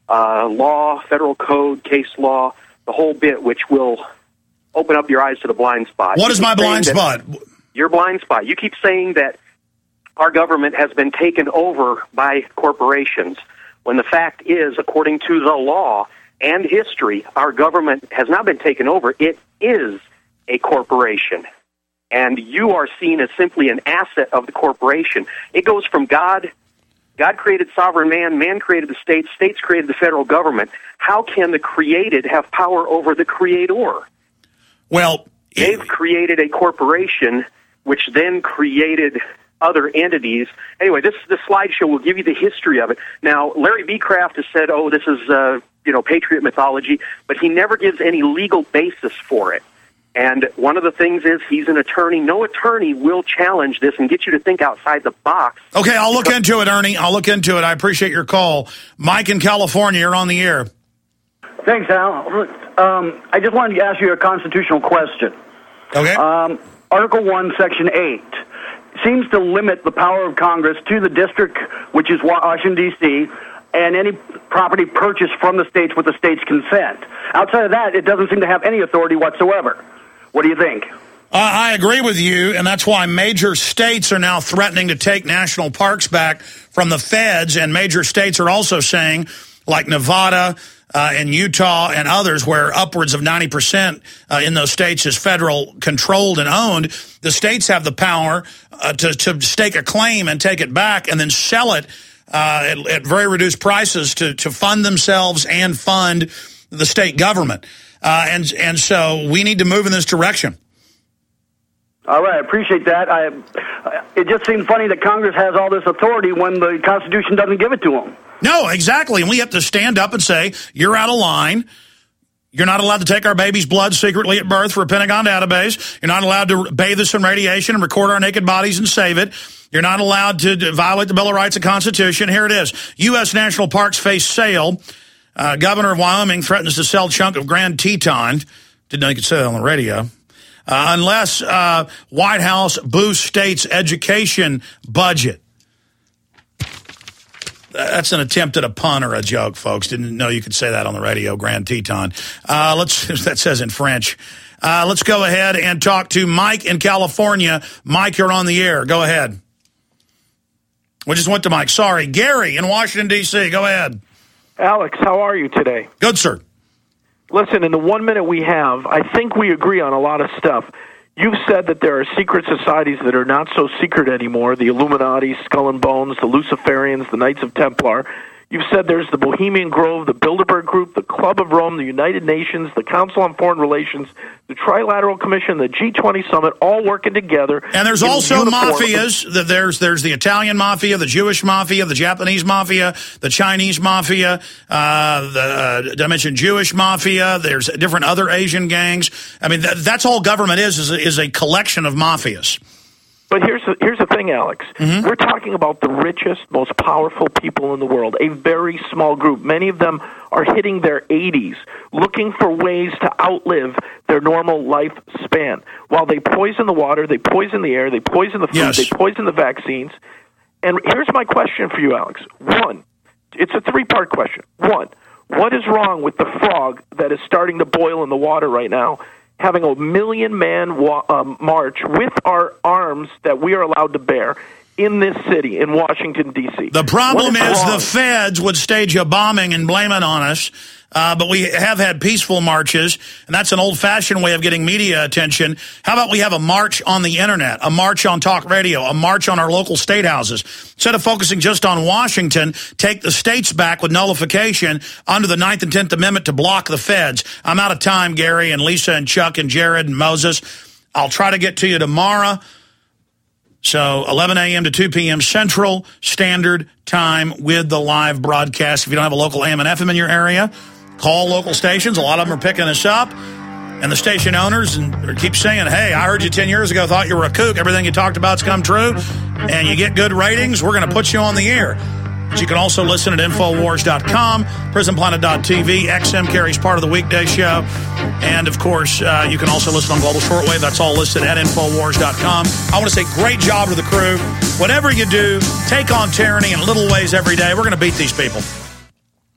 law, federal code, case law, the whole bit, which will open up your eyes to the blind spot. What is my blind spot? Your blind spot. You keep saying that our government has been taken over by corporations, when the fact is, according to the law and history, our government has not been taken over. It is a corporation. And you are seen as simply an asset of the corporation. It goes from God God created sovereign man, man created the states, states created the federal government. How can the created have power over the creator? Well, they've created a corporation which then created other entities. Anyway, this slideshow will give you the history of it. Now, Larry B. Kraft has said, oh, this is, patriot mythology, but he never gives any legal basis for it. And one of the things is he's an attorney. No attorney will challenge this and get you to think outside the box. Okay, I'll look into it, Ernie. I'll look into it. I appreciate your call. Mike in California, you're on the air. Thanks, Al. I just wanted to ask you a constitutional question. Okay. Article 1, Section 8 seems to limit the power of Congress to the district, which is Washington, D.C., and any property purchased from the states with the state's consent. Outside of that, it doesn't seem to have any authority whatsoever. What do you think? I agree with you, and that's why major states are now threatening to take national parks back from the feds, and major states are also saying, like Nevada and Utah and others, where upwards of 90% in those states is federal controlled and owned, the states have the power to stake a claim and take it back and then sell it at very reduced prices to fund themselves and fund the state government. And so we need to move in this direction. All right, I appreciate that. It just seems funny that Congress has all this authority when the Constitution doesn't give it to them. No, exactly. And we have to stand up and say, you're out of line. You're not allowed to take our baby's blood secretly at birth for a Pentagon database. You're not allowed to bathe us in radiation and record our naked bodies and save it. You're not allowed to violate the Bill of Rights and Constitution. Here it is. U.S. National Parks face sale. Governor of Wyoming threatens to sell chunk of Grand Teton. Didn't know you could say that on the radio. Unless White House boosts state's education budget. That's an attempt at a pun or a joke, folks. Didn't know you could say that on the radio, Grand Teton. That says in French. Let's go ahead and talk to Mike in California. Mike, you're on the air. Go ahead. We just went to Mike. Sorry. Gary in Washington, D.C. Go ahead. Alex, how are you today? Good, sir. Listen, in the 1 minute we have, I think we agree on a lot of stuff. You've said that there are secret societies that are not so secret anymore, the Illuminati, Skull and Bones, the Luciferians, the Knights of Templar. You've said there's the Bohemian Grove, the Bilderberg Group, the Club of Rome, the United Nations, the Council on Foreign Relations, the Trilateral Commission, the G20 Summit, all working together. And there's also mafias. There's the Italian mafia, the Jewish mafia, the Japanese mafia, the Chinese mafia, did I mention Jewish mafia? There's different other Asian gangs. I mean, that's all government is a collection of mafias. But here's the thing, Alex. Mm-hmm. We're talking about the richest, most powerful people in the world, a very small group. Many of them are hitting their 80s, looking for ways to outlive their normal lifespan. While they poison the water, they poison the air, they poison the food, yes, they poison the vaccines. And here's my question for you, Alex. One, it's a three-part question. One, what is wrong with the frog that is starting to boil in the water right now, having a 1 million-man march with our arms that we are allowed to bear in this city, in Washington, D.C.? The problem is the feds would stage a bombing and blame it on us, but we have had peaceful marches, and that's an old-fashioned way of getting media attention. How about we have a march on the Internet, a march on talk radio, a march on our local state houses? Instead of focusing just on Washington, take the states back with nullification under the 9th and 10th Amendment to block the feds. I'm out of time, Gary and Lisa and Chuck and Jared and Moses. I'll try to get to you tomorrow. So 11 a.m. to 2 p.m. Central Standard Time with the live broadcast. If you don't have a local AM and FM in your area, call local stations. A lot of them are picking us up. And the station owners keep saying, hey, I heard you 10 years ago, thought you were a kook. Everything you talked about's come true. And you get good ratings, we're going to put you on the air. But you can also listen at Infowars.com, PrisonPlanet.tv. XM carries part of the weekday show. And, of course, you can also listen on Global Shortwave. That's all listed at Infowars.com. I want to say great job to the crew. Whatever you do, take on tyranny in little ways every day. We're going to beat these people.